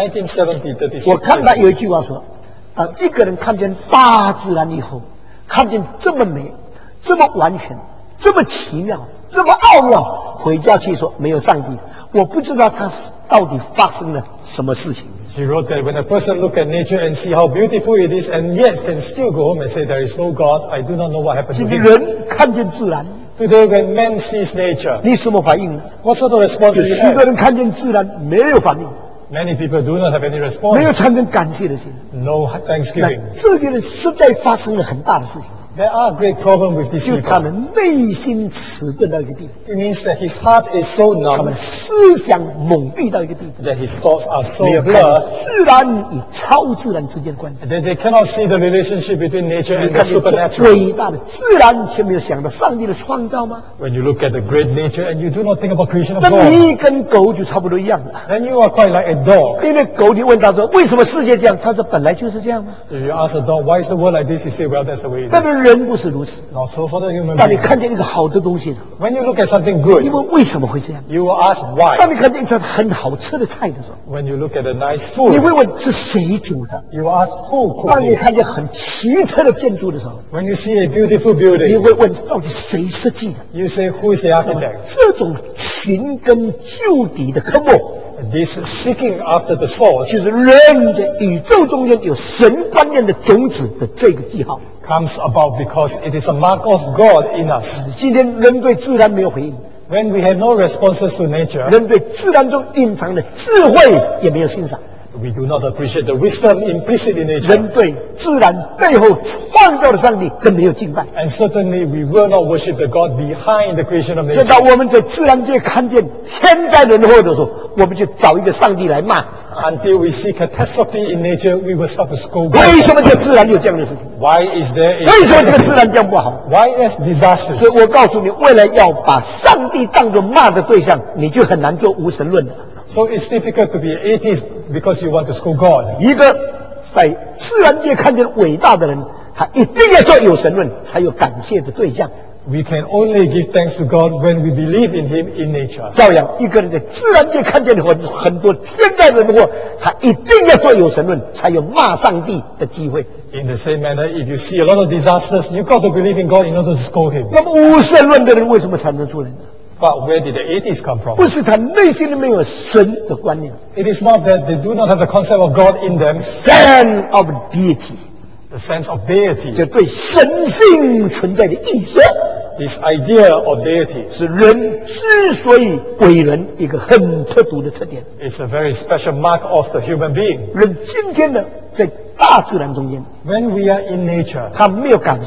1970, 36 我看他 years 有一句话说，一个人看见大自然以后，看见这么美，这么完全，这么奇妙，这么奥妙，回家去说没有上帝，我不知道他到底发生了什么事情。 She wrote that when a person look at nature and see how beautiful it is, and yet can still go home and say there is no God, I do not know what happened 今 to 天 him. 人看见自然， Today when man sees nature, 你什么反应呢？ what sort of response 有 do you 许多 have? 人看见自然没有反应， Many people do not have any 没有 response. 产生感谢的心。 No 那 thanksgiving. 这些人实在发生了很大的事情， There are great problems with these 就是他 people. 们内心迟钝到一个地步， It means that his heart is so 他们 numb 的思想懵闭到一个地步， that his thoughts are so 没有看 blurred 自然与超自然之间的关系。 that they cannot see the relationship between nature 你 and the 看见这 supernatural. 伟大的自然，却没有想到上帝的创造吗？ When you look at the great nature and you do not think about creation of 那 God, 你跟狗就差不多一样了。 then you are quite like a dog. 因为狗，你问他说为什么世界这样，他说本来就是这样嘛。 If you ask a dog, why is the world like this? He say, well, that's the way it 但 is. 是人不是如此。 Not so for the human 当你 being. 看见一个好的东西， When you look at something 你 good, 问为什么会这样？ you will ask 当 why. 你看见一餐很好吃的菜的时候， When you look at a nice 你 food, 会问是谁煮的？ you will ask who 当 cooked 你 this. 看见很奇特的建筑的时候， When you see a beautiful 你 building, 会问到底谁设计的？ you say, who is the architect? 这种寻根究底的科目， This seeking after the source 就是人在宇宙中间有神观念的种子的这个记号。 comes about because it is a mark of God in us. 今天人对自然没有回应， When we have no responses to nature, 人对自然中隐藏的智慧也没有欣赏， we do not appreciate the wisdom implicit in 人 nature. 对自然背后创造的上帝更没有敬拜。 And certainly we will not worship the God behind the creation of 直 nature. 到我们在自然界看见天灾人祸的时候，我们就找一个上帝来骂。 Until we see catastrophe in nature, we will start to scold 为 God. 什么这个自然有这样的事情？ Why is there 为什么这个 a 自然这样不好？ why is disaster? 所以我告诉你，为了要把上帝当作骂的对象，你就很难做无神论的。 So it's difficult to be an atheist because you want to scold God. 一个在自然界看见伟大的人，他一定要做有神论，才有感谢的对象。 We can only give thanks to God when we believe in Him in nature. 照样，一个人在自然界看见很多天灾人祸，他一定要做有神论，才有骂上帝的机会。 In the same manner, if you see a lot of disasters, you've got to believe in God in order to scold Him. 那么无神论的人为什么产生出来呢？ But where did the atheists come from? 不是他内心里面有神的观念 It is not that they do not have the concept of God in them, ，sense of deity， the sense of deity, 就对神性存在的意识， this idea of deity 是人之所以为人一个很特殊的特点。 is a very special mark of the human being. 人今天呢，在大自然中间， When we are in nature, 他没有感谢，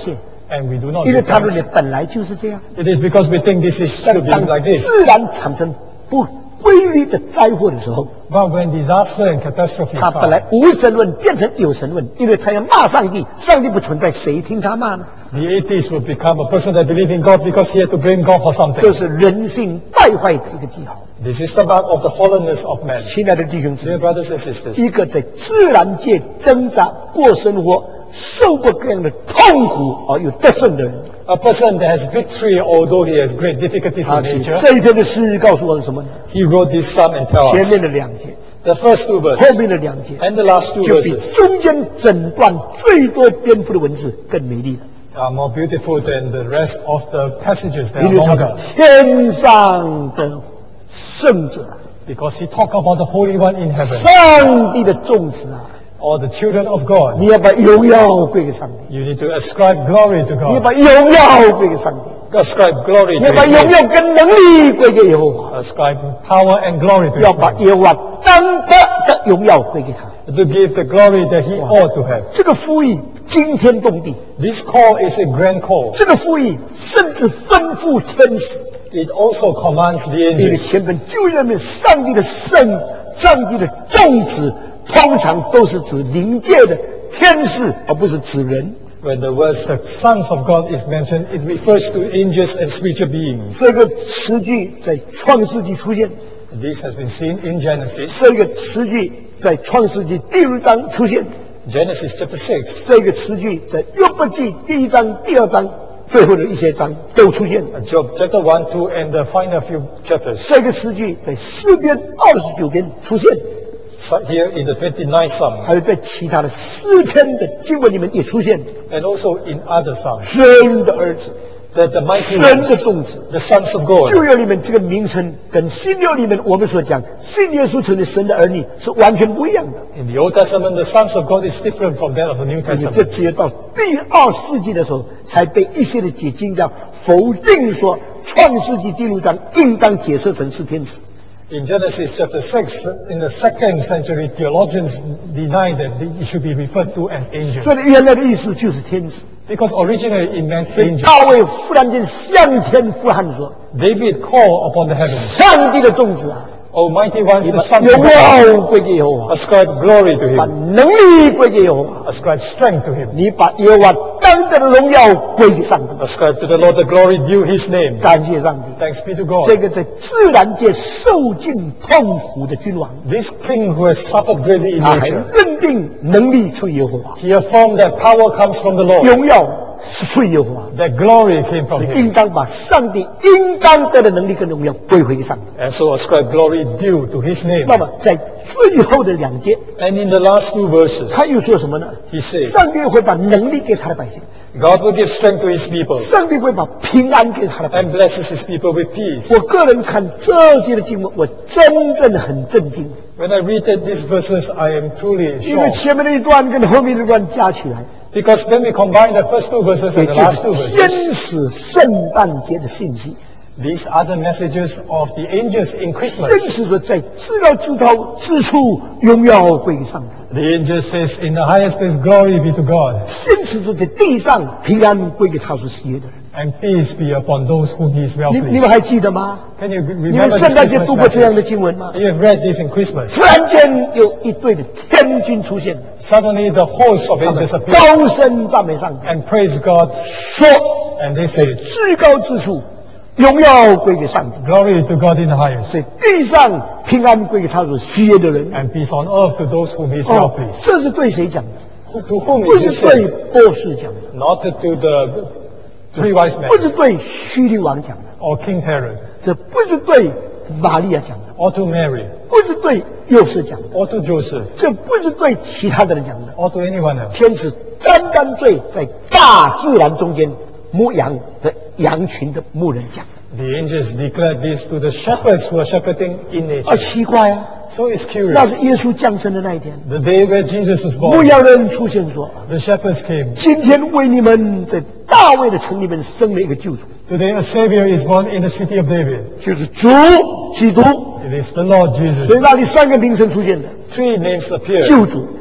and we do not 因为他认 repent. 为本来就是这样。 It is because we think this is 但 should be 当 like this. 自然产生不规律的灾祸的时候， But when disaster and catastrophe 他本来 come, 无神论变成有神论，因为他要骂上帝，上帝不存在，谁听他骂呢？ the atheist will become a person that believes in God because he had to blame God for 这 something. 是人性败坏的一个记号。 This is the mark of the fallenness of man. 亲爱的弟兄姊 Dear 妹， brothers and sisters, 一个在自然界挣扎过生活、受过各样的痛苦而有得胜的人， a person that has victory although he has great difficulties 他 in 写 nature, 这一篇的诗告诉我们什么呢？ he wrote this psalm and tells 前面 us 的2节， the first two 后 verses 面的2节， and the last two 就比 verses 中间整段最多篇幅的文字更美丽了。 are more beautiful than the rest of the passages that 因 are 为他 longer 天上的圣者， because he talked about the Holy One in heaven 上帝的众子啊， or the children of God. 你要把荣耀归给上帝， You need to ascribe glory to 你要 God, 把荣耀归给上帝， ascribe glory 你要 to 把 His 荣 name, 耀跟能力归给耶和华， ascribe power and glory to 要 His 把 name, 耶和华当得的荣耀归给他。 to give the glory that He ought to have. 这个呼吁惊天动地， This call is a grand call. 这个呼吁甚至吩咐天使， It also commands the 因为 angels. 前本旧约里面上帝的圣、上帝的众子，通常都是指灵界的天使，而不是指人。 When the words the sons of God is mentioned, it refers to angels and spiritual beings. 这个词句在创世纪出现， This has been seen in Genesis. 这个词句在创世纪第6章出现， Genesis chapter 6, 这个词句在约伯记第1章、第2章最后的一些章都出现。 Job chapter 1, 2, and the final few chapters. 这个词句在诗篇29篇出现， So here in the 29th Psalm, 还有在其他的诗篇的经文里面也出现。 and also in other Psalms, 神的儿子， the mighty 神的 ones, 众子。 the sons of God. 旧约里面这个名称跟新约里面我们所讲信耶稣成为神的儿女是完全不一样的， In the Old Testament, the sons of God is different from that of the New 而且这 Testament. 只有到第2世纪的时候，才被一些的解经家否定说，创世纪第6章应当解释成是天使。 In Genesis chapter 6, in the 2nd century, theologians denied that it should be referred to as 所 angels. 以原来的意思就是天使。 Because originally it meant 所以 angels. 大卫忽然间向天呼喊说 David called upon the：“ heavens, 上帝的众子啊， Almighty ones, 你 the 把 sons of 荣 God, 耀归给耶和华， ascribe glory to 把 him, 能力归给耶和华， ascribe strength to him, 你把耶和华当得的荣耀归给上帝。 ascribe to the Lord the glory due his name. 感谢上帝。” Thanks be to God. 这个在自然界受尽痛苦的君王， This king who has suffered greatly in 他还 nature, 认定能力出于耶和华， he affirmed that power comes from the Lord, 荣耀是出于耶和华， that glory came from 应 him, 当把上帝应当得的能力跟荣耀归回给上帝。 and so ascribe glory due to his name. 那么在最后的2节， And in the last two verses, 他又说什么呢？ he says, 上帝会把能力给他的百姓， God will give strength to his people 上帝会把平安给他的百姓。 and blesses his people with peace. 我个人看这些的经文，我真正很震惊， When I read these verses, I am truly 因为 shocked. 前面的一段跟后面的一段加起来， Because when we combine the first two verses 也 and the 就 last two 是天 verses, 使圣诞节的信息。 these are the messages of the angels in 天 Christmas. 使说，在至高至高之处，荣耀归给上帝； The angel says, in the highest place, glory be to God, 天使说，在地上平安归给他所喜悦的人。 and peace be upon those whom he is well 你们 pleased. 还记得吗？ Can you 你们 remember 圣 this 诞节 Christmas 读过这样 message? 的经文吗？ You have read this in Christmas. 突然间有一队的天军出现， Suddenly the host of 他们 angels appeared 高声赞美上帝， and praised God, 说 and they said, 至高之处，荣耀归给上帝； glory to God in the highest, 在地上平安归给他所喜悦的人。 and peace on earth to those whom he is well 哦， pleased. 这是对谁讲的？ To whom 不 is 是 this 对 said? 波士讲的， Not to the three wise men 不是对希律王讲的， or King Herod 这不是对玛利亚讲的， or to Mary 不是对幼师讲的， or to Joseph 这不是对其他的人讲的。 or to anyone else. 天使单单对在大自然中间牧羊的羊群的牧人讲。 The angels declared this to the shepherds who are shepherding in 啊， nature. 奇怪啊， So it's 那 curious. 是耶稣降生的那一天， The day where Jesus was 牧 born, 羊人出现说 the shepherds came.：“ 今天为你们在大卫的城里面生了一个救主， Today a Savior is born in the city of David. 就是主基督。 It is the Lord ” Jesus. 所以那里3个名称出现的： Three names appear. 救主、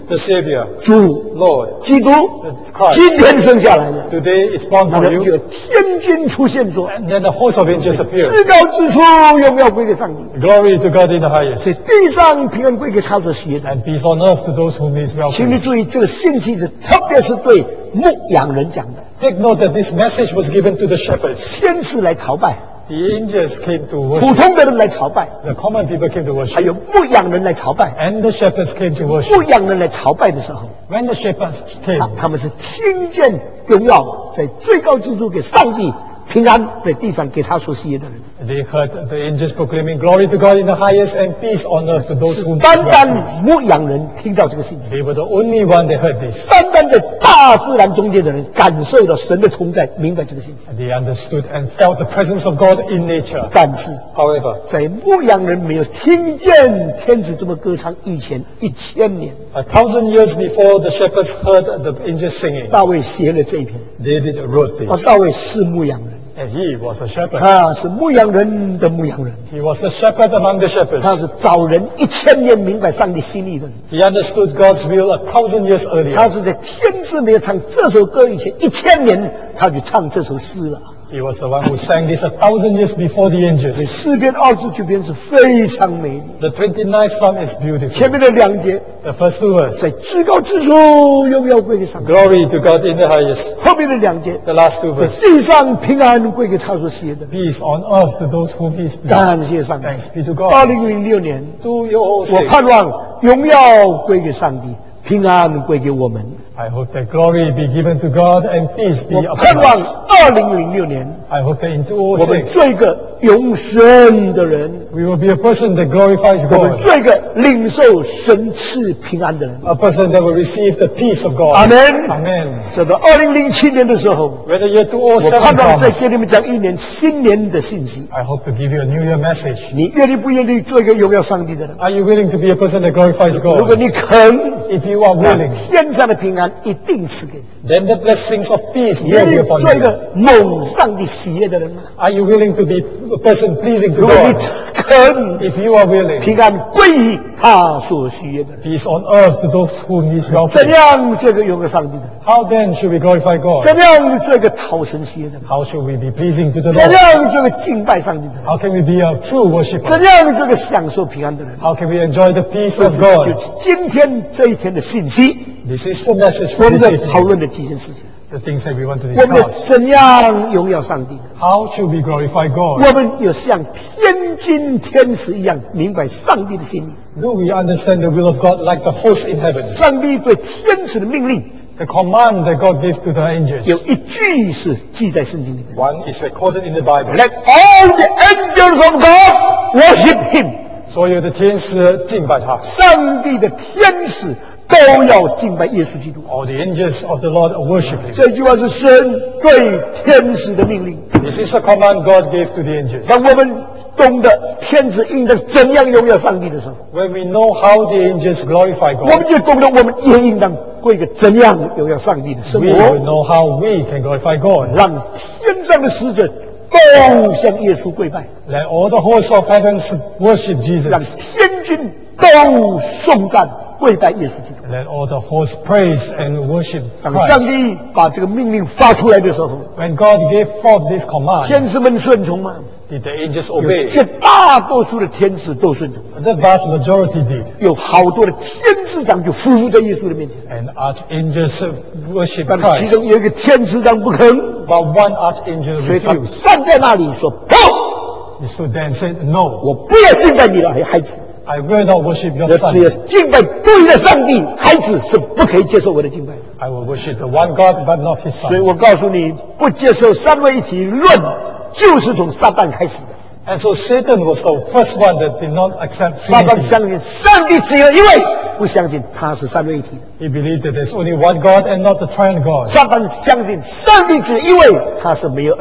The Savior, 主 Lord, 基督 Christ. 今天生下来了， Today it's born 那 for 么就 you. 有天军出现说， And then the host of angels appeared. 至高之处荣耀归给上帝， Glory to God in the highest. 在地上平安归给他所喜悦的。 And peace on earth to those whom He is well 请你 pleased. 注意，这个信息是特别是对牧羊人讲的， Take note that this message was given to the shepherds. 天使来朝拜， The angels came to 普 worship. 通的人来朝拜， The common people came to 还 worship. 有牧羊人来朝拜。 And the shepherds came to 牧 worship. 羊人来朝拜的时候， When the shepherds came, 他们是听见荣耀在最高之处给上帝平安，在地上给他所喜悦的人。 they heard the angels proclaiming glory to God in the highest and peace on earth to those whom He 单 is well 单 pleased. 牧羊人听到这个信息， They were the only one that heard this. 单单在大自然中间的人感受到神的同在，明白这个信息。 They understood and felt the presence of God in nature. 但是 However, 在牧羊人没有听见天使这么歌唱以前，1000年， 1,000 years before the shepherds heard the angels singing, 大卫写了这一篇。 David wrote 大 this. 卫是牧羊人， And he was a shepherd. 他是牧羊人的牧羊人， He was a shepherd among the 他 shepherds. 是早人1000年明白上帝心意的人。 He understood God's will 1,000 years 他 earlier. 是在天知没有唱这首歌以前1000年，他就唱这首诗了。 He was the one who sang this 1,000 years before the 这 angels. 诗篇29篇是非常美丽， The 29th Psalm is 前 beautiful. 面的2节 The first two verses, 在至高之处荣耀归给上帝， glory to God in the highest. 后面的2节 The last two 在 verses, 地上平安归给他所写的。 peace on earth to those whom He is pleased. 感谢上帝。 Thanks be to God. 2006年， Do you all 我 say, 盼望荣耀归给上帝，平安归给我们。 I hope that glory be given to God and peace 我 be 盼 upon 望 us. 2006年， I hope that in 我们 2006, 做一个永生的人， we will be a person that glorifies 我们 God. 做一个领受神赐平安的人。 A person that will receive the peace of God. Amen. Amen. 这个2007年的时候， When the year 我盼 2007 望再 comes, 给你们讲一年新年的信息。 I hope to give you a New Year message. 你愿意不愿意做一个荣耀上帝的人？ Are you willing to be a person that glorifies 如果 God? 你肯， If you are 那 willing, 天上的平安一定赐给你。 then the blessings of peace 你 will 愿意 be upon 做一 you. 个蒙上帝喜悦的人吗？ Are you willing to be a person pleasing to 如果你 God? 肯， If you are willing, 平安归于他所喜悦的人。 peace on earth to those whom He is well 怎 pleased. 样做一个荣耀上帝的人？ How then should we glorify God? 怎样做一个讨神喜悦的人？ How should we be pleasing to the 怎 Lord? 样做一个敬拜上帝的人？ How can we be a true 怎 worshiper? 样做一个享受平安的人？ How can we enjoy the peace 就 of God? 是今天这一天的信息， This is the message 我 for 们 this 在讨 evening. 论的几件事情。 The things that we want to 我们要 discuss. 怎样荣耀上帝的？ How should we glorify God? 我们有像天君天使一样明白上帝的心意。 Do we understand the will of God like the host in heaven? 上帝对天使的命令 The command that God gave to the angels. 有一句是记在圣经里面 One is recorded in the Bible. ：Let all the angels of God worship Him。 所有的天使敬拜他。 上帝的天使都要敬拜耶稣基督。 All the angels of the Lord worship Him. 这句话是神对天使的命令。 This is the command God gave to the angels. 当我们懂得天使应当怎样荣耀上帝的时候， When we know how the angels glorify 我 God, 们就懂得我们也应当过一个怎样荣耀上帝的生 we will 活， know how we can glorify God. 让天上的使者都向耶稣跪拜， Let all the hosts of heaven worship 让 Jesus. 天军都颂赞跪拜耶稣基督。 Let all the hosts praise and worship 当上 Christ. 帝把这个命令发出来的时候， When God gave forth this command, 天使们顺从吗？ did the angels 有 obey? 绝大多数的天使都顺从， The vast majority did. 有好多的天使长就匍匐在耶稣的面前， And archangels worship 但其 Christ. 中有一个天使长不肯， But one archangel 所以他 refused. 站在那里说：“不， He stood there and said, No, 我不要敬拜你的孩子， I will not worship your 我只有 son. 敬拜对的上帝，孩子是不可以接受我的敬拜的。” I will worship the one God, but not his 所以 son. 我告诉你，不接受三位一体论，就是从撒旦开始的。 And so Satan was the first one that did not accept 撒旦 Trinity. 相信上帝只有一位，不相信他是三位一体的。 He believed that there's only one God and not the triune God. 撒旦相信上帝只有一位，他是没有儿子的。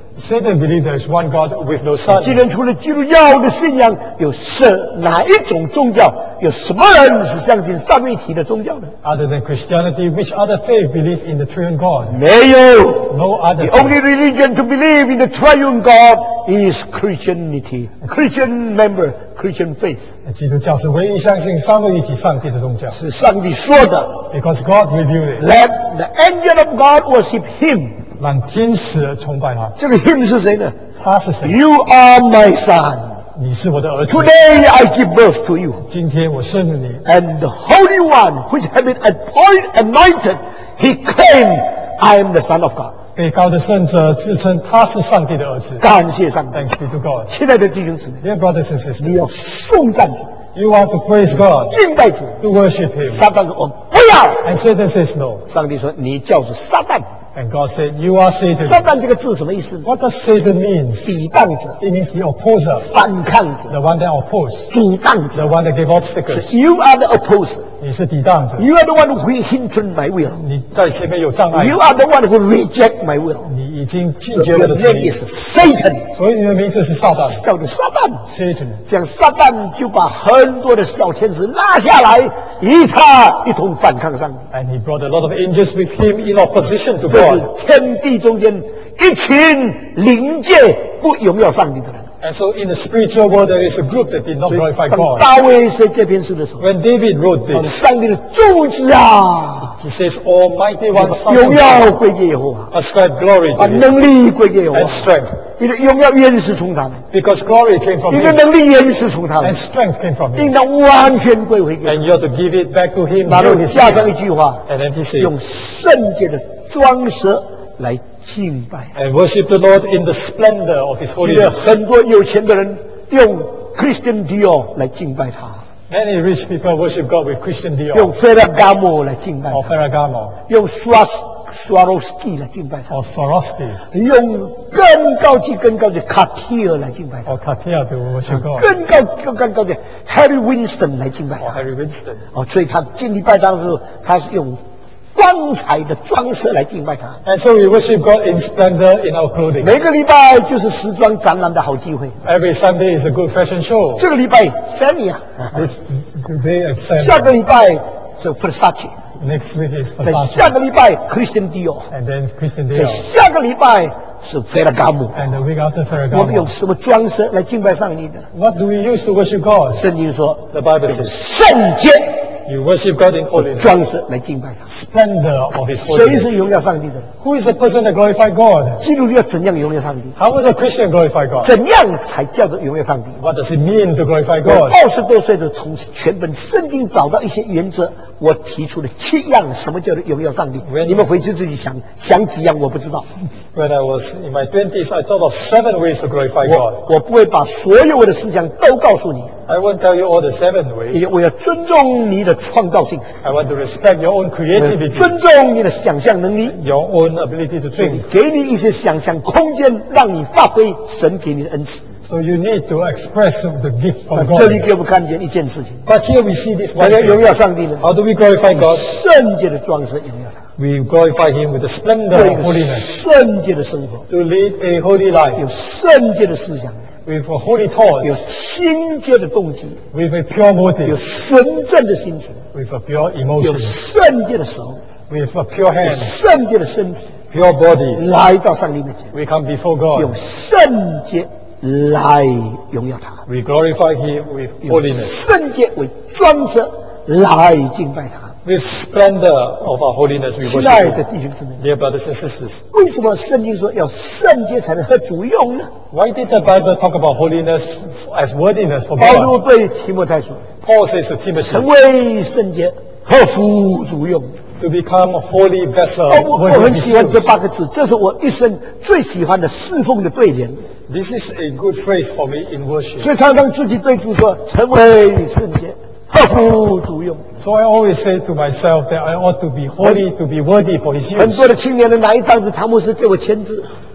Satan believes there is one God with no son. 既然除了基督教的信仰，有哪一种宗教？有什么人是相信三位一体的宗教呢？ Other than Christianity, which other faith believe in the triune God? 没有。 No other The only faith. religion to believe in the triune God is Christianity. Christian member, Christian faith. 基督教是唯一相信三位一体上帝的宗教。 是上帝说的。 Because God revealed it. Let the angel of God worship him. 让天使崇拜他。 这个 him 是谁呢？ 他是谁？ You are my son. 你是我的儿子。 Today I give birth to you. 今天我生了你。 And the Holy One, which had been anointed, he claimed, I am the Son of God. 被高的圣者自称他是上帝的儿子。 感谢上帝。 Thanks be to God. 亲爱的弟兄姊妹， Dear brothers and sisters, 你要颂赞主， you are to praise God, 敬拜主。 to worship Him. 撒旦说：“我不要。 And Satan says no. ” 上帝说：“你叫是撒旦。” And God said, you are 撒 Satan. 旦这个字什么意思呢？ What does Satan mean? 抵挡者、 It means the opposer, 反抗者、 the one that opposes, 阻挡 the 者。 one that gave obstacles. You are the opposer. 你是抵挡者， You are the one who hindered my will. 你在前面有障碍， You are the one who reject my will. 你已经拒绝 Your 我的旨 name 意， is Satan. 所以你的名字是撒旦叫做撒旦。 ，Satan。 这样撒旦就把很多的小天使拉下来，与他一同反抗上帝。 And he brought a lot of angels with him in opposition to 这是 God. 天地中间一群灵界不荣耀上帝的人。 And so in the spiritual world, there is a group that did not glorify 当 God. 大卫写这篇诗的时候， When David wrote 他说 this, 上帝的柱子啊， he says, Almighty One, Son 荣 of 耀 God, 归给耶和华， ascribe glory 把 to him 能力归给耶和 and 华。 strength. 你的荣耀原是从他们， Because glory came from 你的 him 能力原是从他们 and，strength came from 应 him. 当完全归回给他。 And you have to give it back to him. 然后 You his 加上 name. 一句话， And then he said, 用圣洁的装饰来敬拜。 and worship the Lord in the splendor of his 记得 holiness. 很多有钱的人用 Christian Dior 来敬拜他， Many rich people worship God with Christian 用 Dior Ferragamo 来敬拜 or 他， Ferragamo 用 Swarovski 来敬拜他， or Swarovski 用更高级、更高级 Cartier 来敬拜他， or Cartier to worship God 更高的 Harry Winston 来敬拜 or 他。 Harry Winston. 哦，所以他敬礼拜当时，他是用光彩的装饰来敬拜他。 And so we worship God in splendor in our clothing. 每个礼拜就是时装展览的好机会。 Every Sunday is a good fashion show. 这个礼拜 Sammy 啊， This today is 下 Sunday. 个礼拜是 Versace， Next week is 在 Versace. 下个礼拜 Christian Dior， And then Christian 在 Dior. 下个礼拜是 Ferragamo。 And the week after 我们用 Ferragamo. 什么装饰来敬拜上帝的？ What do we use to worship God? 圣经说 The Bible says 圣洁 you worship God in holiness. 装饰来敬拜他。 Splendor of his 谁是 holiness. 荣耀上帝的人？ Who is the person that glorify God? 基督徒要怎样荣耀上帝？ How would a Christian glorify God? 怎样才叫做荣耀上帝？ What does it mean to glorify 我 God? 20多岁的从全本圣经找到一些原则，我提出了7样，什么叫做荣耀上帝？ When- 你们回去自己想几样，我不知道。 When I was in my 20s, I thought of 7 ways to glorify God. 我不会把所有我的思想都告诉你， I won't tell you all the 7 ways. 因为我要尊重你的创造性， I want to respect your own 我要 creativity, 尊重你的想象能力， your own ability to think. 给你一些想象空间，让你发挥神给你的恩赐。 So you need to express the gift 那 from 这里 God. 给我们看见一件事情： But here we see this 怎 one 样荣 thing. 耀上帝呢？ How do we glorify God? 圣洁的装饰荣耀他， We glorify Him with the splendor 过一 of 个 holiness. 圣洁的生活， To lead a holy 有 life 圣洁的思想， with a holy 有 thoughts, 清洁的动机， with a pure 有 motive, 纯正的心情， with a pure 有 emotion, 圣洁的手， with a pure 有 hand, 圣洁的身体， pure body. 来到上帝面前， We come before 用 God. 圣洁来荣耀他， We glorify Him with 用 holiness, 圣洁为装饰来敬拜他。 with splendor of our holiness. We 亲爱 worship 的 Him. 弟兄姊妹， Dear brothers and sisters, 为什么圣经说要圣洁才能合主用呢？ why did the Bible talk about holiness as worthiness for 保罗 God? 对提摩太说， Paul says to 成 Timothy, 为圣洁，合乎主用。 to become a holy vessel. 我 worthy of 很 His 喜欢这 use. 8个字，这是我一生最喜欢的侍奉的对联。 This is a good phrase for me in worship. 所以常常自己对主说：“成为圣洁，合乎主用。 So I always say to myself that I ought to be holy, to be worthy for His ” 很 use. 多的青年人拿一张纸，唐牧师给我签字，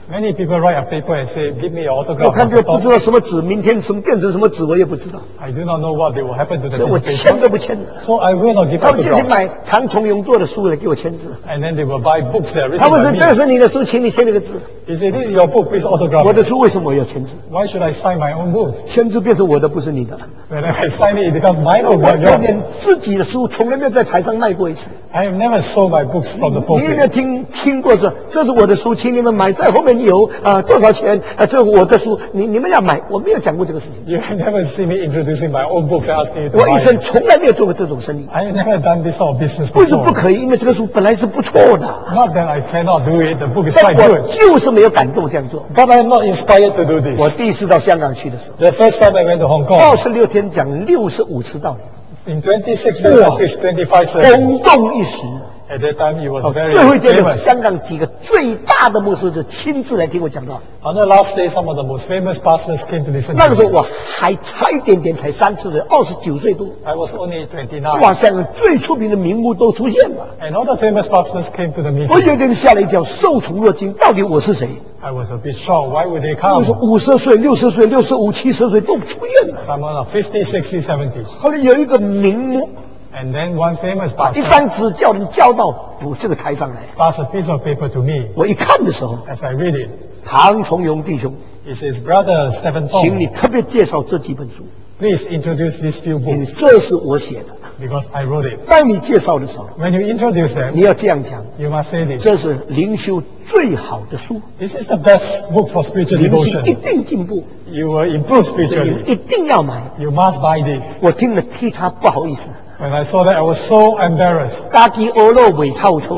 Many people write a paper and say, give me your 我 autograph. 看 Dr. 这不知 Tom. 道什么纸，明天什么变成什么纸，我也不知道， I do not know what will happen to the 所以我 piece 签 of 都 paper. 不签的。 So I will not give 他们就去 autograph. 买唐崇荣做的书来给我签字。 And then they will buy books that are 他 written 们 by 说 me. 这是你的书，请你签这个字。 He said, this is your book, please 我 autograph 的 it. 书为什么我要签字？ Why should I sign my own book? 签字变成我的，不是你的。 When I sign it, it becomes my book, 我 not yours. 连自己的书从来没有在台上卖过一次。 I have never sold my books from the 你有没有 pulpit. 听过说这是我的书，请你们买，在后面有多少钱？这是我的书，你们要买。我没有讲过这个事情， You have never seen me introducing my own books and asking you to 我一 buy 生 it. 从来没有做过这种生意。 I have never done this sort of business 不是不 before. 可以，因为这个书本来是不错的， Not that I cannot do it, the book is 但 quite 我 good. 就是没有感动这样做。 But I am not inspired to do 我 this. 第一次到香港去的时候， The first time I went to Hong Kong, 26天讲65次道理， in 26 days I preached 25 sermons. 轰动一时。 At that time it was 最 very 后一天的 famous. 香港几个最大的牧师就亲自来听我讲道。 On the last day, some of the most famous pastors came to listen 那个 to 时候 me. 我还差一点点，才30岁，29岁多。 I was only 哇， 29. 香港最出名的名目都出现了， And all the famous pastors came to the 我 meeting. 有点吓了一跳，受宠若惊。到底我是谁？ I was a bit shocked. Why would they 我说 come? 50岁、60岁、65、70岁都出现了。 Someone of 50, 60, 70. 后来有一个名目， And then one famous 一 pastor 张纸叫人交到我这个台上来。 passed a piece of paper to me. 我一看的时候， As I read it, 唐崇荣弟兄， it says, Brother Stephen 请你 Tong, 特别介绍这几本书， please introduce these few 因为 books 这是我写的。 because I wrote it. 当你介绍的时候， When you introduce them, 你要这样讲： you must say this. 这是灵修最好的书， This is the best book for spiritual 灵修一 devotion. 定进步， You will improve 所以你 spiritually. 们一定要买。 You must buy this. 我听了替他不好意思， When I saw that, I was so embarrassed 家己鹅肉尾臭臭，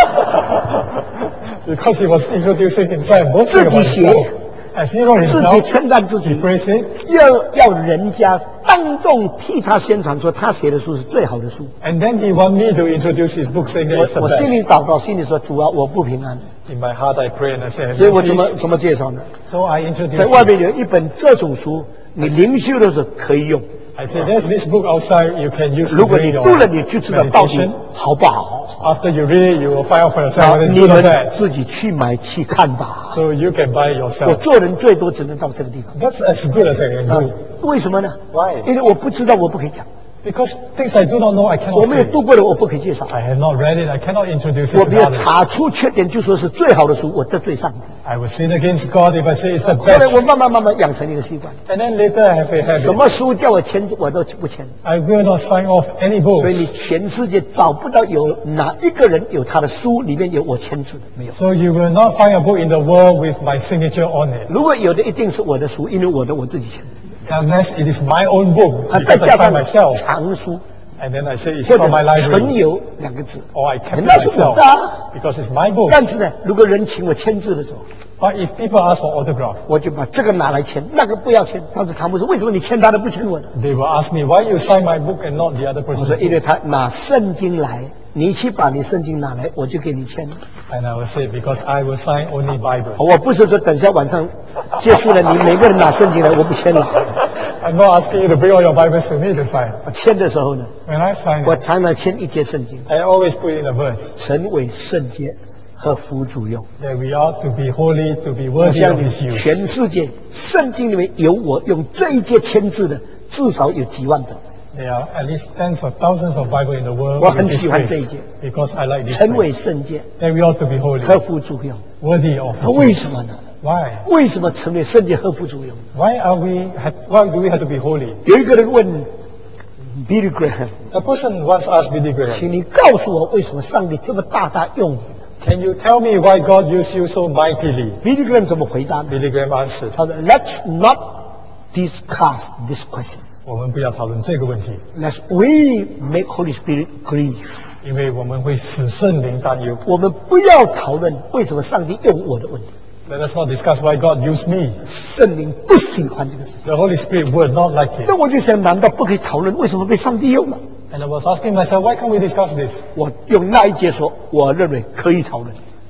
because he was introducing himself, boasting 自 about 己写， himself. As he wrote 自己 himself, 称赞自 he 己， praised it. 要人家当众替他宣传，说他写的书是最好的书。 And then he wanted me to introduce his book, saying that it's the 我心里 best. 祷告，心里说主啊，我不平安， In my heart, I pray and I say, 所以我怎么 please. 怎么介绍呢？ So I introduced 在外 it. 面有一本这种书，你灵修的时候可以用。 I said, there's this book outside you can use 如 to 果你 read 读了， your 你就知道到底 meditation. 好不好。 After you read it, you will find out for yourself 那 whether it's 你 good or 们 bad. 自己去买去看吧。 So you can buy it 我 yourself. 做人最多只能到这个地方。 That's as good as I can 啊 do. 为什么呢？ Why? 因为我不知道，我不可以讲。 Because things I do not know, I 我 cannot 没有 say. 读过的，我不可以介绍。 I have not read it. I cannot introduce 我 it 没 to 有 others. 查出缺点就说是最好的书，我得罪上帝。 I will sin against God if I say it's the 后来我 best. 慢慢养成一个习惯， And then later I have a 什 habit. 么书叫我签字，我都不签。 I will not sign off any 所以你 books. 全世界找不到有哪一个人有他的书里面有我签字的，没有。 So you will not find a book in the world with my signature on it. 如果有的，一定是我的书，因为我自己签的。 Unless it is my own book 再 because 加 I sign 上 myself. 藏书 And then I say it's 或 from my 者存 library. 有两个字， Or I kept it 那是我 myself. 的啊。 Because it's my book. 但是呢，如果人请我签字的时候， But if people ask for autograph, 我就把这个拿来签，那个不要签。他说唐牧师，为什么你签他的不签我的？ they will ask me, why you sign my book and not the other 我 person's 说，因为 book? 他拿圣经来，你去把你圣经拿来，我就给你签。 And I will say, because I will sign only Bibles. 我不是说等下晚上结束了，你每个人拿圣经来，我不签了。 I'm not asking you to bring all your Bibles to me to sign. 我签的时候呢， When I sign 我 it, 常常签一节圣经， I always put in a verse 成为圣洁和辅主用。 that we ought to be holy, to be 我 worthy 相 of 信 His use. 全世界圣经里面有我用这一节签字的，至少有几万本。 There are at least tens of thousands of Bible in the world 我 with 很 this 喜欢 phrase, 这一节。 because I like this 成为 phrase. 圣洁 That we ought to be holy, 和辅主用。 worthy of 那 His 为 use. 什么呢？ Why? 为什么成为圣洁和辅主用？ Why do we have to be holy? 有一个人问 Billy Graham， A person once asked Billy Graham, 请你告诉我为什么上帝这么大用你 can you tell me why God used you so mightily? ？Billy Graham 怎么回答呢？ Billy Graham answered, 他说 Let's not discuss this question. 我们不要讨论这个问题， Let's we make Holy Spirit grieve. 因为我们会使圣灵担忧。 我们不要讨论为什么上帝用我的问题， Let us not discuss why God used me. 圣灵不喜欢这个事情。 The Holy Spirit would not like it. 那我就想，难道不可以讨论为什么被上帝用了？ And I was asking myself, why can't we discuss this? 我用那一节说，我认为可以讨论。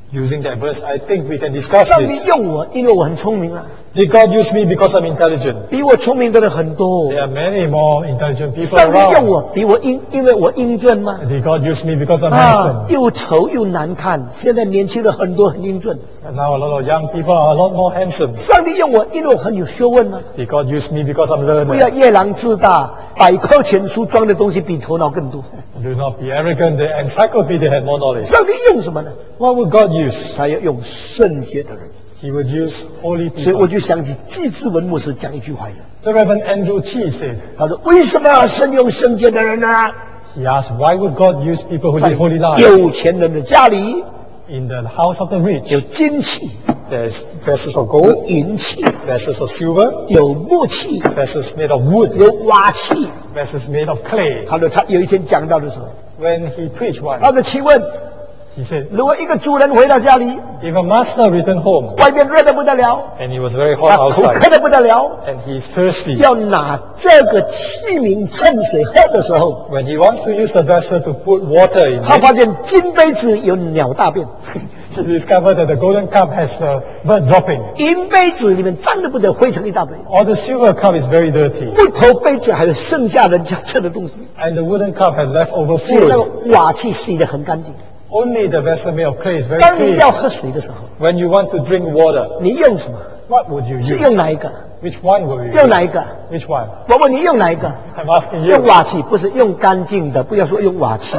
Using that verse, I think we can discuss 上帝 this. 用我，因为我很聪明啊， Did God use me because I'm intelligent? 比我聪明的人很多。 There are many more intelligent people 上帝用 around. 我，比我因为我英俊吗？ Did God use me because I'm 啊， handsome? 又丑又难看。现在年轻人很多很英俊。 And now a lot of young people are a lot more handsome. 上帝用我，因为我很有学问吗？ Did God use me because I'm 不要 learned? 夜郎自大，百科全书装的东西比头脑更多。 Do not be arrogant. The encyclopedia had more knowledge. 上帝用什么呢？ What would God use? 他要用圣洁的人。 He would use holy 所以我 people. 就想起季志文牧师讲一句话， The Reverend Andrew Chi said, 他说：“为什么神用圣洁的人呢？ he asked, why would God use people who 在 live holy lives? 有钱人的家里 In the house of the rich, 有金器， there's vessels of 有 gold, 银器， vessels of silver, 有木器， vessels made of wood, 有瓦器。 vessels made of clay. 他说他有一天讲到的时候， When he preached 他 once, 说：请问， he said, 如果一个主人回到家里， if a master returned home 外面热得不得了， and he was very hot 他口 outside 渴得不得了， and he's thirsty, 要拿这个器皿盛水喝的时候， when he wants to use the vessel to put water in 他 it, 发现金杯子有鸟大便， he discovered that the golden cup has the bird dropping. 银杯子里面脏得不得，灰尘一大堆。 Or the silver cup is very dirty. 木头杯子还有剩下人家吃的东西， And the wooden cup had leftover 只有那 food. 个瓦器洗得很干净。 Only the vessel made of clay is very 当你 clean. 要喝水的时候， When you want to drink water, 你用什么？ what would you 是 use? 用哪一个？ Which one will you 用哪一 use? 个？ Which one? 我问你用哪一个？ I'm asking 用 you. 瓦器，不是用干净的，不要说用瓦器，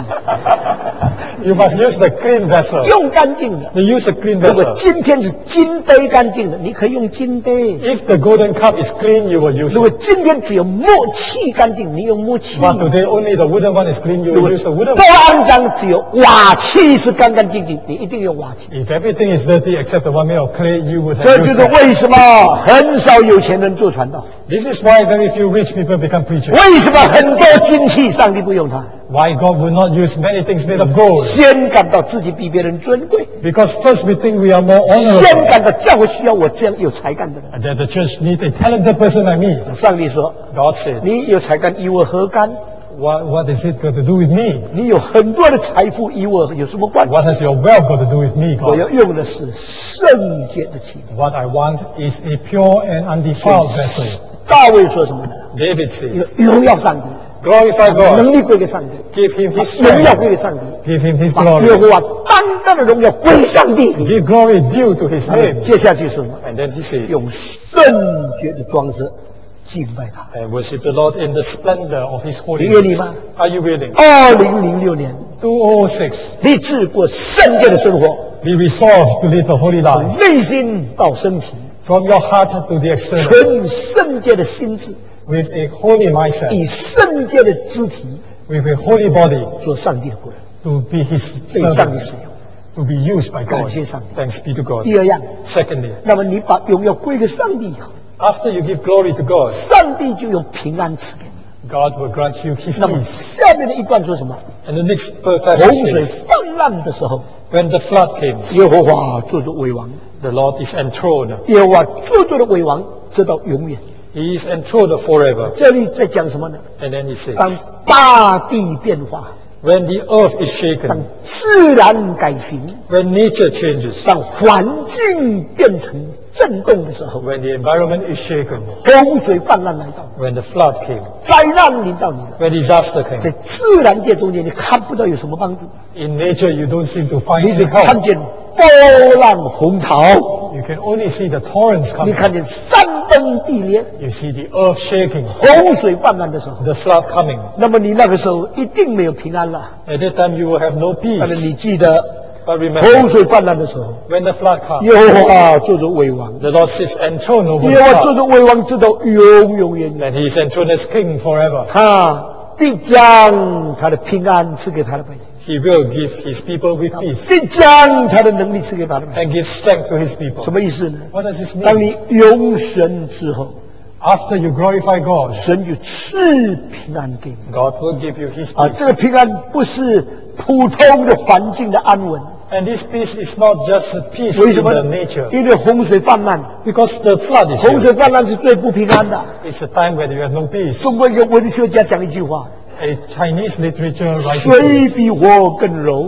You must use the clean vessel. 用干净的。 You use a clean 如果 vessel. 今天是金杯干净的，你可以用金杯； If the golden cup is clean, you will use 如果 it. 今天只有木器干净，你用木器； But today only the wooden one is clean, you 如 will 果 use the wooden 都 one. 肮脏，只有瓦器是干干净净，你一定用瓦器。 If everything is dirty except the one made of clay, you would 这 have 就 used 是 it. 为什么很少有钱人做传道， This is why very few rich people become preachers. 为什么很多金器上帝不用它？ Why God will not use many things made of gold. 先感到自己比别人尊贵， Because first we think we are more 先 honorable. 感到教会需要我这样有才干的人。 And that the church needs a talented person like me. 上帝说 God said, 你有才干与我何干？ what is it got to do with me? 你有很多的财富与我有什么关系？ What has your wealth got to do with me, 我 God? 要用的是圣洁的器皿。 What I want is a pure and undefiled vessel. 大卫说什么呢？ David says, 荣耀上帝， glorify 能 God, 力归给上帝， give him his 荣耀 strength, 归给上帝， give him his 把耶 glory, 和华单单的荣耀归上帝。 give glory due to his name. 接下去是什么？ And then he says, 用圣洁的装饰敬拜他。 and worship the Lord in the splendor of his 你愿意 holiness. 吗？ Are you willing? 2006年， 2006, 立志过圣洁的生活， be resolved to live a holy 从 life. 内心到身体， From your heart to the external, 存圣洁的心智， with a holy mindset, 以圣洁的肢体 with a holy body, 做上帝的仆人， to be his 被上帝 servant, 使用。 to be used by 感 God. 谢上帝。 Thanks be to God. 第二样， Secondly, 那么你把荣耀归给上帝以后， after you give glory to God, 上帝就用平安赐给你。 God will grant you his 那么 peace. 下面的一段说什么？ And the next verse 洪水 says, 泛滥的时候， when the flood came, 耶和华做作为王， the Lord is enthroned. 耶和华做作的为王，直到永远。 He is enthroned forever. 这里在讲什么呢？ And then he 当 says, 大地变化， when the earth is 当 shaken, 自然改形， when nature changes, 当环境变成震动的时候， when the environment is shaken, 洪水泛滥来到， when the flood came, 灾难临到你了。 when disaster came. 在自然界中间，你看不到有什么帮助， In nature, you don't seem to find 你只 any 看 help. 见波浪洪潮， You can only see the torrents 你 coming. 看见山崩地裂， You see the earth shaking, 洪水泛滥的时候， the flood coming. 那么你那个时候一定没有平安了。 At that time, you will have no 但是 peace. 你记得， But 洪 remember, 水泛滥的时候， when the flood comes, 耶和华做着为王， the Lord sits enthroned over 耶 the 和华做 flood, 着为王，直到永永远远。 and he is enthroned as king forever. 他必将他的平安赐给他的百姓， He will give his people with peace 必将他的能力赐给他的百姓。 and give strength to his people. 什么意思呢？ What does this 当 mean? 你永神之后， After you glorify God, 神就赐平安给你。 God will give you his 啊， peace. 这个平安不是普通的环境的安稳， And this peace is not just a peace 为 in 什么 the 呢？ nature, 因为洪水泛滥， because the flood is 洪 here. 水泛滥是最不平安的。 It's a time when you have no peace. 中国一个文学家讲一句话： A Chinese literature writer 水 says, 比火更柔，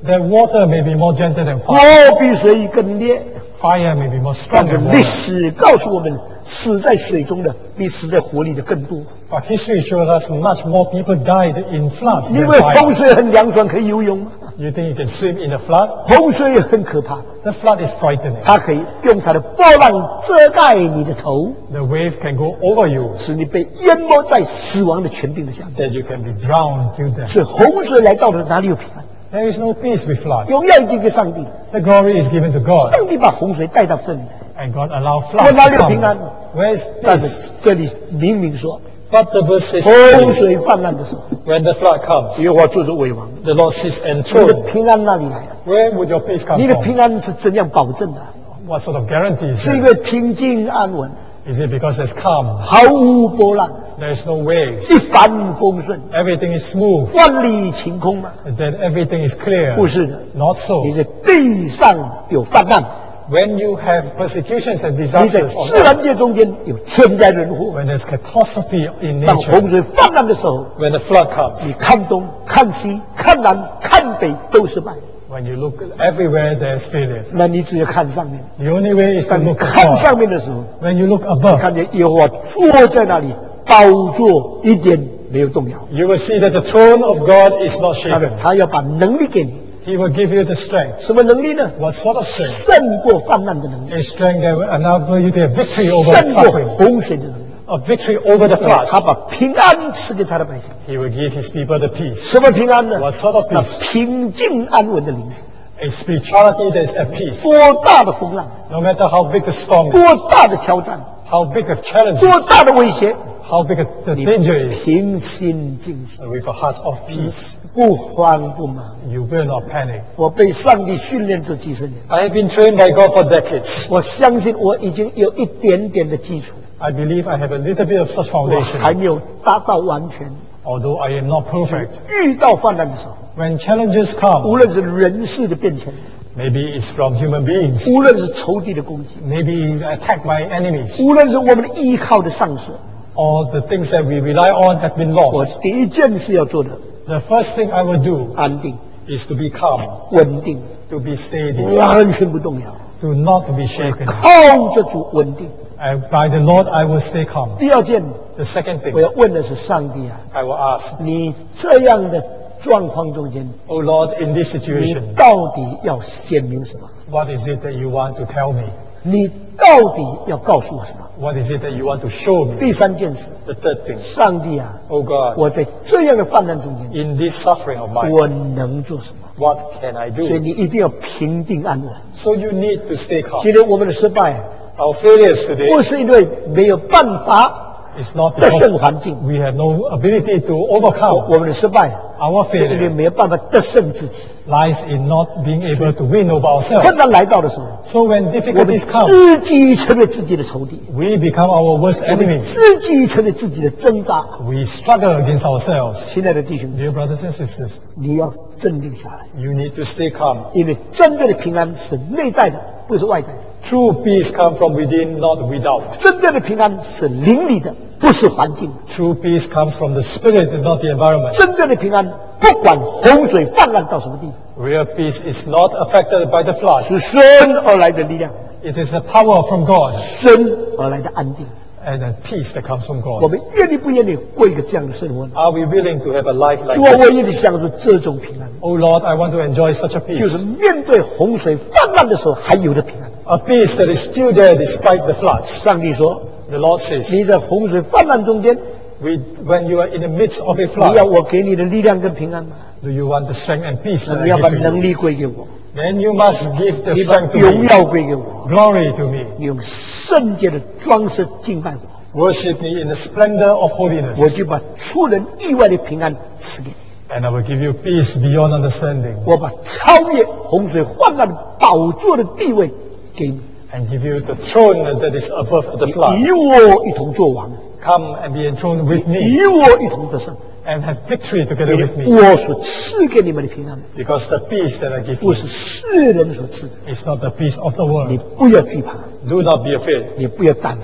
That water may be more gentle than 火 fire. 比水更烈。 Fire may be more 但 strong 是 than 历 water. 史告诉我们，死在水中的比死在火里的更多。 But history shows us much more people died in floods 因 than 为洪 fire. 水很凉爽，可以游泳吗？ You think you can swim in the flood? 洪水很可怕， The flood is frightening. 它可以用它的波浪遮盖你的头， The wave can go over you, 使你被淹没在死亡的权柄的下面。 that you can be drowned to death. 是洪水来到了，哪里有平安？ There is no peace with flood. 荣耀已经给上帝， The glory is given to God, 上帝把洪水带到这里， and God allows 我 flood 哪 to 里有平安 come.？Where is 但是 peace? 这里明明说， But the verse says, 洪水泛滥的时候， when the flood comes, 耶和华坐着为王， the Lord sits 你的 enthroned. 平安哪里来？ Where would your peace come 你的 from? 平安是怎样保证的？ What sort of guarantee is 是因 there? 为平静安稳， Is it because there's calm? 毫无波浪， There is no waves. 一帆风顺， Everything is smooth. 万里晴空吗？ And then everything is clear. 不是的， Not so. 你在地上有泛滥， When you have persecutions and 你在 disasters on 自 earth, 然界中间有天灾人祸。 when there's catastrophe in 当洪 nature, 水泛滥的时候， when the flood comes, 你看东、看西、看南、看北都失败。 when you look everywhere, there's failures. 那你只有看上面， The only way is to 当你 look 看 above. 上面的时候， When you look above, 看见耶和华坐在那里，宝座一点没有动摇。 you will see that the throne of God is not shaken. 他要把能力给你， He will give you the strength. 什么能力呢？ What sort of strength? 胜过泛滥的能力， A strength that will enable you to have victory over 胜过 suffering, 洪水的能力。 a victory over the 他 floods. 把平安赐给他的百姓。 He will give his people the peace. 什么平安呢？ What sort of 那 peace? 平静安稳的灵性。 A spirituality that is at peace. 多大的风浪， No matter how big the storm is, 多大的挑战， how big the challenge 多 is, 大的威胁， how big the 你 danger is, 平心静气， with a heart of peace, 不慌不忙。 you will not panic. 我被上帝训练这几十年， I have been trained by God for decades. 我相信我已经有一点点的基础， I believe I have a little bit of such 我还 foundation, 没有达到完全。 although I am not perfect. 遇到患难的时候， When challenges come, 无论是人事的变迁， maybe it's from human beings, 无论是仇敌的攻击， maybe attacked by enemies, 无论是我们的依靠的丧失， or the things that we rely on have been 我 lost. 第一件事要做的， The first thing I will do 安定、 is to be calm, 稳定， to be steady, 完全不动摇， to not be shaken. 靠着主稳定。 And by the Lord, I will stay calm. 第二件， The second 我 thing 要问的是上帝啊， I will ask, 你这样的状况中间， Oh Lord, in this 你 situation, 到底要显明什么？ what is it that you want to tell me? 你到底要告诉我什么？ What is it that you want to show me? 第三件事， The third thing, 上帝啊， Oh God, 我在这样的患难中间， in this suffering of mine, 我能做什么？ what can I 所以 do? 你一定要平定安稳。 So you need to stay calm. 今天我们的失败， Our failures today 不是因为没有办法 is not 得 because 胜环境， we have no ability to 我 overcome. 们的失败 Our 是因为 failure 没有办法得胜自己。 lies in not being able to win over 困 ourselves. 难来到的时候， So when 我们 difficulties come, 自己成为自己的仇敌， we become our worst 我们 enemies. 自己成为自己的挣扎。 We struggle against ourselves. 亲爱的弟兄， Dear brothers and sisters, 你要镇定下来， you need to stay calm. 因为真正的平安是内在的，不是外在的。 True peace comes from within, not without. 真正的平安是灵里的，不是环境的。 True peace comes from the spirit and not the environment. 真正的平安，不管洪水泛滥到什么地步， Real peace is not affected by the flood. 是神而来的力量， It is the power from God 神而来的安定。 and the peace that comes from 我 God. 们愿意不愿意过一个这样的生活呢？ Are we willing to have a life like 主啊，我 this? 愿意享受这种平安， Oh Lord, I want to enjoy such a 就是 peace. 面对洪水泛滥的时候还有的平安。 A peace that is still there despite the floods. 上帝说 The Lord says, 你在洪水泛滥中间， when you are in the midst of a 你要 flood, 我给你的力量跟平安吗？ do you want the strength and peace 那 that 你 I 要把 give to 能 you? 力归给我， Then you must give the 你把 strength to 荣 me, 耀归给我， glory to me, 你用圣洁的装饰敬拜我， worship me in the splendor of 我 holiness, 就把出人意外的平安赐给你。 and I will give you peace beyond understanding, 我把超越洪水患难的宝座的地位给你， and give you the throne that is above the 你 flood. 与我一同作王， Come and be enthroned with me, 与我一同得胜。 and have victory together with me, 我所赐给你们的平安， because the peace that I give 不 you 是世人所赐的。 is not the peace of the 你 world. 不要惧怕， Do not be afraid. 也不要胆怯，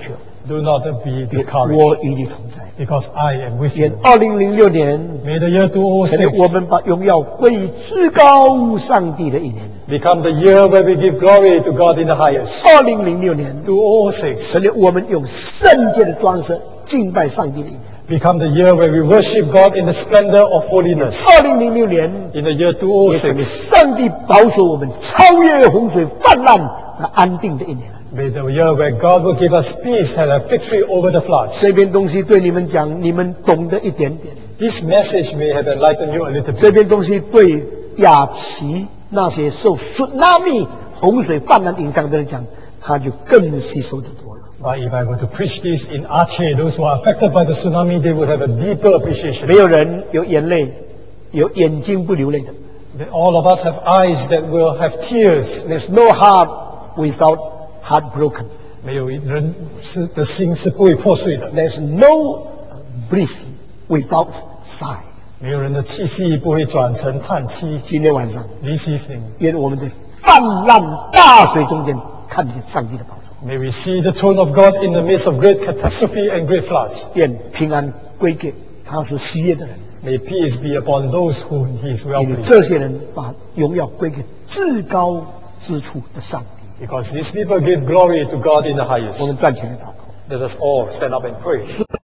Do not be 我 discouraged, 与你同在。 because I am with 愿 you. 2006年 May the year 成为我 2006 们把荣耀归于至高上帝的一年。 become the year where we give glory to God in the highest. 2006年 2006 成为我们用圣洁的装饰敬拜上帝的一年。 become the year where we worship God in the splendor of holiness. 2006年 In the year 也成为 2006, 上帝保守我们超越洪水泛滥的安定的一年。 may the year where God will give us peace and a victory over the floods. 这篇东西对你们讲，你们懂得一点点。 This message may have enlightened you a little 这 bit. 篇东西对雅琪那些受tsunami洪水泛滥影响的人讲，他就更吸收得多了。 But if I were to preach this in Aceh, those who are affected by the tsunami, they would have a deeper appreciation. 没有人有眼泪，有眼睛不流泪的。 That all of us have eyes that will have tears. There's no heart without heart broken. 没有人的心是不会破碎的， There's no breath without sigh. 没有人的气息不会转成叹息。 今天晚上， This evening, 愿我们在泛滥大水中间看见上帝的宝座， may we see the throne of God in the midst of great catastrophe and great floods. 愿平安归给他是喜悦的人， May peace be upon those whom He is well 因为 pleased. 这些人把荣耀归给至高之处的上帝。 Because these people give glory to God in the 我 highest. 们站起来祷告。 Let us all stand up and pray.